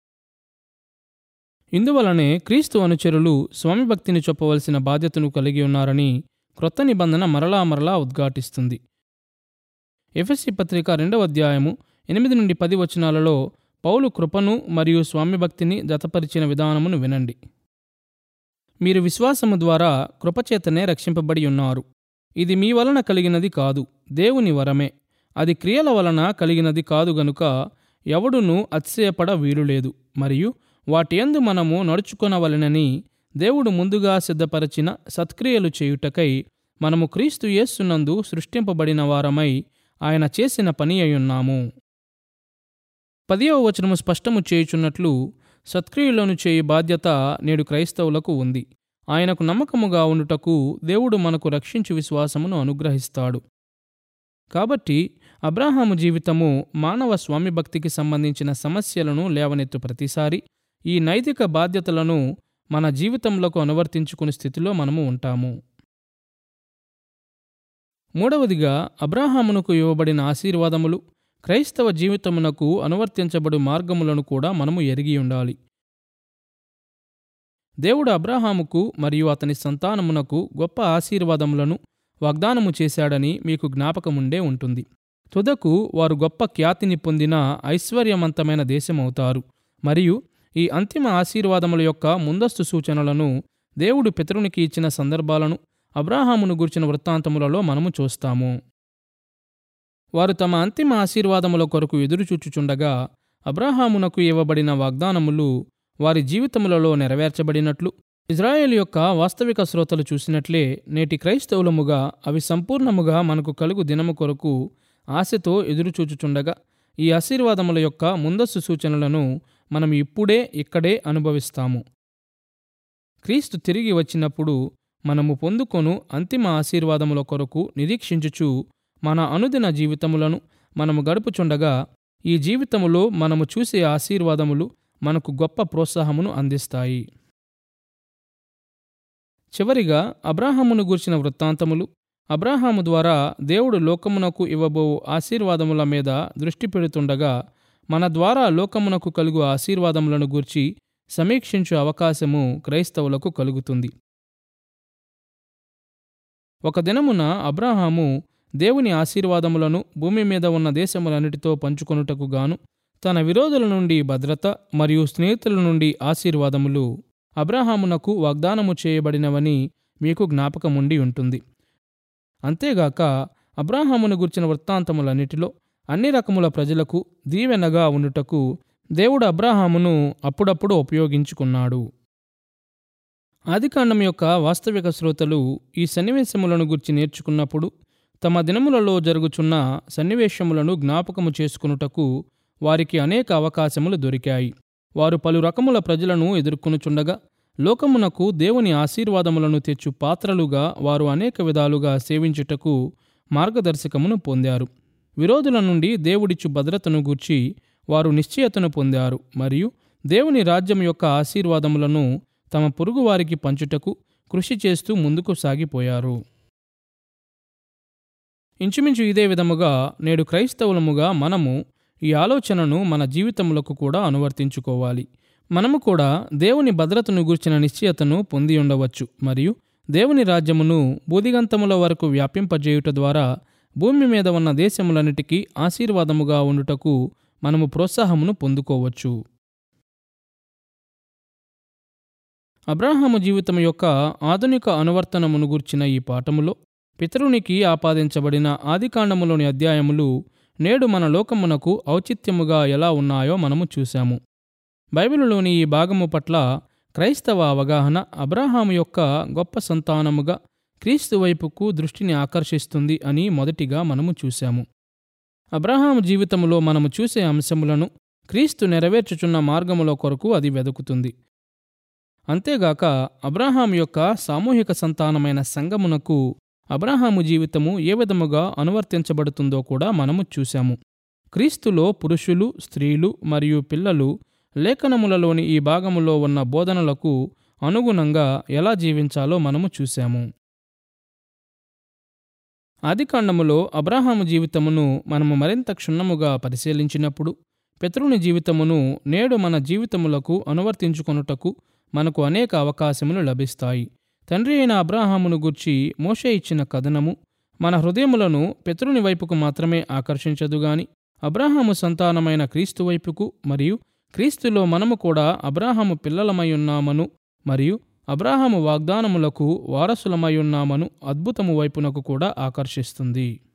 ఇందువలనే క్రీస్తు అనుచరులు స్వామి భక్తిని చెప్పవలసిన బాధ్యతను కలిగి ఉన్నారని క్రొత్త నిబంధన మరలా మరలా ఉద్ఘాటిస్తుంది. ఎఫెసీ పత్రిక రెండవ అధ్యాయము ఎనిమిది నుండి పది వచనాలలో పౌలు కృపను మరియు స్వామి భక్తిని జతపరిచిన విధానమును వినండి. మీరు విశ్వాసము ద్వారా కృపచేతనే రక్షింపబడి ఉన్నారు. ఇది మీ వలన కలిగినది కాదు, దేవుని వరమే. అది క్రియల వలన కలిగినది కాదు గనుక ఎవడునూ అతిశయపడ వీలులేదు. మరియు వాటియందు మనము నడుచుకొనవలెనని దేవుడు ముందుగా సిద్ధపరచిన సత్క్రియలు చేయుటకై మనము క్రీస్తు యేసునందు సృష్టింపబడిన వారమై ఆయన చేసిన పని అయ్యున్నాము. పదియవ వచనము స్పష్టము చేయుచున్నట్లు సత్క్రియలను చేయు బాధ్యత నేడు క్రైస్తవులకు ఉంది. ఆయనకు నమ్మకముగా ఉండుటకు దేవుడు మనకు రక్షించు విశ్వాసమును అనుగ్రహిస్తాడు. కాబట్టి అబ్రాహాము జీవితము మానవ స్వామి భక్తికి సంబంధించిన సమస్యలను లేవనెత్తు ప్రతిసారి ఈ నైతిక బాధ్యతలను మన జీవితంలోకి అనువర్తించుకునే స్థితిలో మనము ఉంటాము. మూడవదిగా, అబ్రాహామునకు ఇవ్వబడిన ఆశీర్వాదములు క్రైస్తవ జీవితమునకు అనువర్తించబడు మార్గములను కూడా మనము ఎరిగి ఉండాలి. దేవుడు అబ్రాహాముకు మరియు అతని సంతానమునకు గొప్ప ఆశీర్వాదములను వాగ్దానము చేశాడని మీకు జ్ఞాపకముండే ఉంటుంది. తుదకు వారు గొప్ప ఖ్యాతిని పొందిన ఐశ్వర్యవంతమైన దేశమవుతారు. మరియు ఈ అంతిమ ఆశీర్వాదముల యొక్క ముందస్తు సూచనలను దేవుడు పితరునికి ఇచ్చిన సందర్భాలను అబ్రాహామును గూర్చిన వృత్తాంతములలో మనము చూస్తాము. వారు తమ అంతిమ ఆశీర్వాదముల కొరకు ఎదురుచూచుచుండగా అబ్రాహామునకు ఇవ్వబడిన వాగ్దానములు వారి జీవితములలో నెరవేర్చబడినట్లు ఇజ్రాయేలు యొక్క వాస్తవిక శ్రోతలు చూసినట్లే నేటి క్రైస్తవులముగా అవి సంపూర్ణముగా మనకు కలుగు దినము కొరకు ఆశతో ఎదురుచూచుచుండగా ఈ ఆశీర్వాదముల యొక్క ముందస్తు సూచనలను మనం ఇప్పుడే ఇక్కడే అనుభవిస్తాము. క్రీస్తు తిరిగి వచ్చినప్పుడు మనము పొందుకొను అంతిమ ఆశీర్వాదముల కొరకు నిరీక్షించుచు మన అనుదిన జీవితములను మనము గడుపుచుండగా ఈ జీవితములో మనము చూసే ఆశీర్వాదములు మనకు గొప్ప ప్రోత్సాహమును అందిస్తాయి. చివరిగా, అబ్రాహామును గూర్చిన వృత్తాంతములు అబ్రాహాము ద్వారా దేవుడు లోకమునకు ఇవ్వబో ఆశీర్వాదముల మీద దృష్టి పెడుతుండగా మన ద్వారా లోకమునకు కలుగు ఆశీర్వాదములను గూర్చి సమీక్షించు అవకాశము క్రైస్తవులకు కలుగుతుంది. ఒక దినమున అబ్రాహాము దేవుని ఆశీర్వాదములను భూమి మీద ఉన్న దేశములన్నిటితో పంచుకొనుటకు గాను తన విరోధుల నుండి భద్రత మరియు స్నేహితుల నుండి ఆశీర్వాదములు అబ్రాహామునకు వాగ్దానము చేయబడినవని మీకు జ్ఞాపకముండి ఉంటుంది. అంతేగాక అబ్రాహామును గుర్చిన వృత్తాంతములన్నిటిలో అన్ని రకముల ప్రజలకు దీవెనగా ఉండుటకు దేవుడు అబ్రాహామును అప్పుడప్పుడు ఉపయోగించుకున్నాడు. ఆదికాండం యొక్క వాస్తవిక శ్రోతలు ఈ సన్నివేశములను గురించి నేర్చుకున్నప్పుడు తమ దినములలో జరుగుచున్న సన్నివేశములను జ్ఞాపకము చేసుకునుటకు వారికి అనేక అవకాశములు దొరికాయి. వారు పలు రకముల ప్రజలను ఎదుర్కొనుచుండగా లోకమునకు దేవుని ఆశీర్వాదములను తెచ్చు పాత్రలుగా వారు అనేక విధాలుగా సేవించుటకు మార్గదర్శకమును పొందారు. విరోధుల నుండి దేవుడిచ్చు భద్రతను గూర్చి వారు నిశ్చయతను పొందారు మరియు దేవుని రాజ్యం యొక్క ఆశీర్వాదములను తమ పొరుగువారికి పంచుటకు కృషి చేస్తూ ముందుకు సాగిపోయారు. ఇంచుమించు ఇదే విధముగా నేడు క్రైస్తవులముగా మనము ఈ ఆలోచనను మన జీవితములకు కూడా అనువర్తించుకోవాలి. మనము కూడా దేవుని భద్రతను గూర్చిన నిశ్చయతను పొంది ఉండవచ్చు మరియు దేవుని రాజ్యమును బూదిగంతముల వరకు వ్యాపింపజేయుట ద్వారా భూమి మీద ఉన్న దేశములన్నిటికీ ఆశీర్వాదముగా ఉండుటకు మనము ప్రోత్సాహమును పొందుకోవచ్చు. అబ్రాహాము జీవితం యొక్క ఆధునిక అనువర్తనమును గూర్చిన ఈ పాఠములో పితరునికి ఆపాదించబడిన ఆదికాండములోని అధ్యాయములు నేడు మన లోకమునకు ఔచిత్యముగా ఎలా ఉన్నాయో మనము చూశాము. బైబిలులోని ఈ భాగము పట్ల క్రైస్తవ అవగాహన అబ్రాహాము యొక్క గొప్ప సంతానముగా క్రీస్తు వైపుకు దృష్టిని ఆకర్షిస్తుంది అని మొదటిగా మనము చూశాము. అబ్రాహాము జీవితములో మనము చూసే అంశములను క్రీస్తు నెరవేర్చుచున్న మార్గముల కొరకు అది వెదుకుతుంది. అంతేగాక అబ్రాహాము యొక్క సామూహిక సంతానమైన సంఘమునకు అబ్రాహాము జీవితము ఏ విధముగా అనువర్తించబడుతుందో కూడా మనము చూశాము. క్రీస్తులో పురుషులు, స్త్రీలు మరియు పిల్లలు లేఖనములలోని ఈ భాగములో ఉన్న బోధనలకు అనుగుణంగా ఎలా జీవించాలో మనము చూశాము. ఆదికాండములో అబ్రాహాము జీవితమును మనము మరింత క్షుణ్ణముగా పరిశీలించినప్పుడు పితరుని జీవితమును నేడు మన జీవితములకు అనువర్తించుకొనుటకు మనకు అనేక అవకాశములు లభిస్తాయి. తండ్రి అయిన అబ్రాహామును గూర్చి మోషే ఇచ్చిన కథనము మన హృదయములను పితరుని వైపుకు మాత్రమే ఆకర్షించదుగాని అబ్రాహాము సంతానమైన క్రీస్తు వైపుకు మరియు క్రీస్తులో మనము కూడా అబ్రాహాము పిల్లలమైయున్నామను మరియు అబ్రాహాము వాగ్దానములకు వారసులమైయున్నామను అద్భుతము వైపునకు కూడా ఆకర్షిస్తుంది.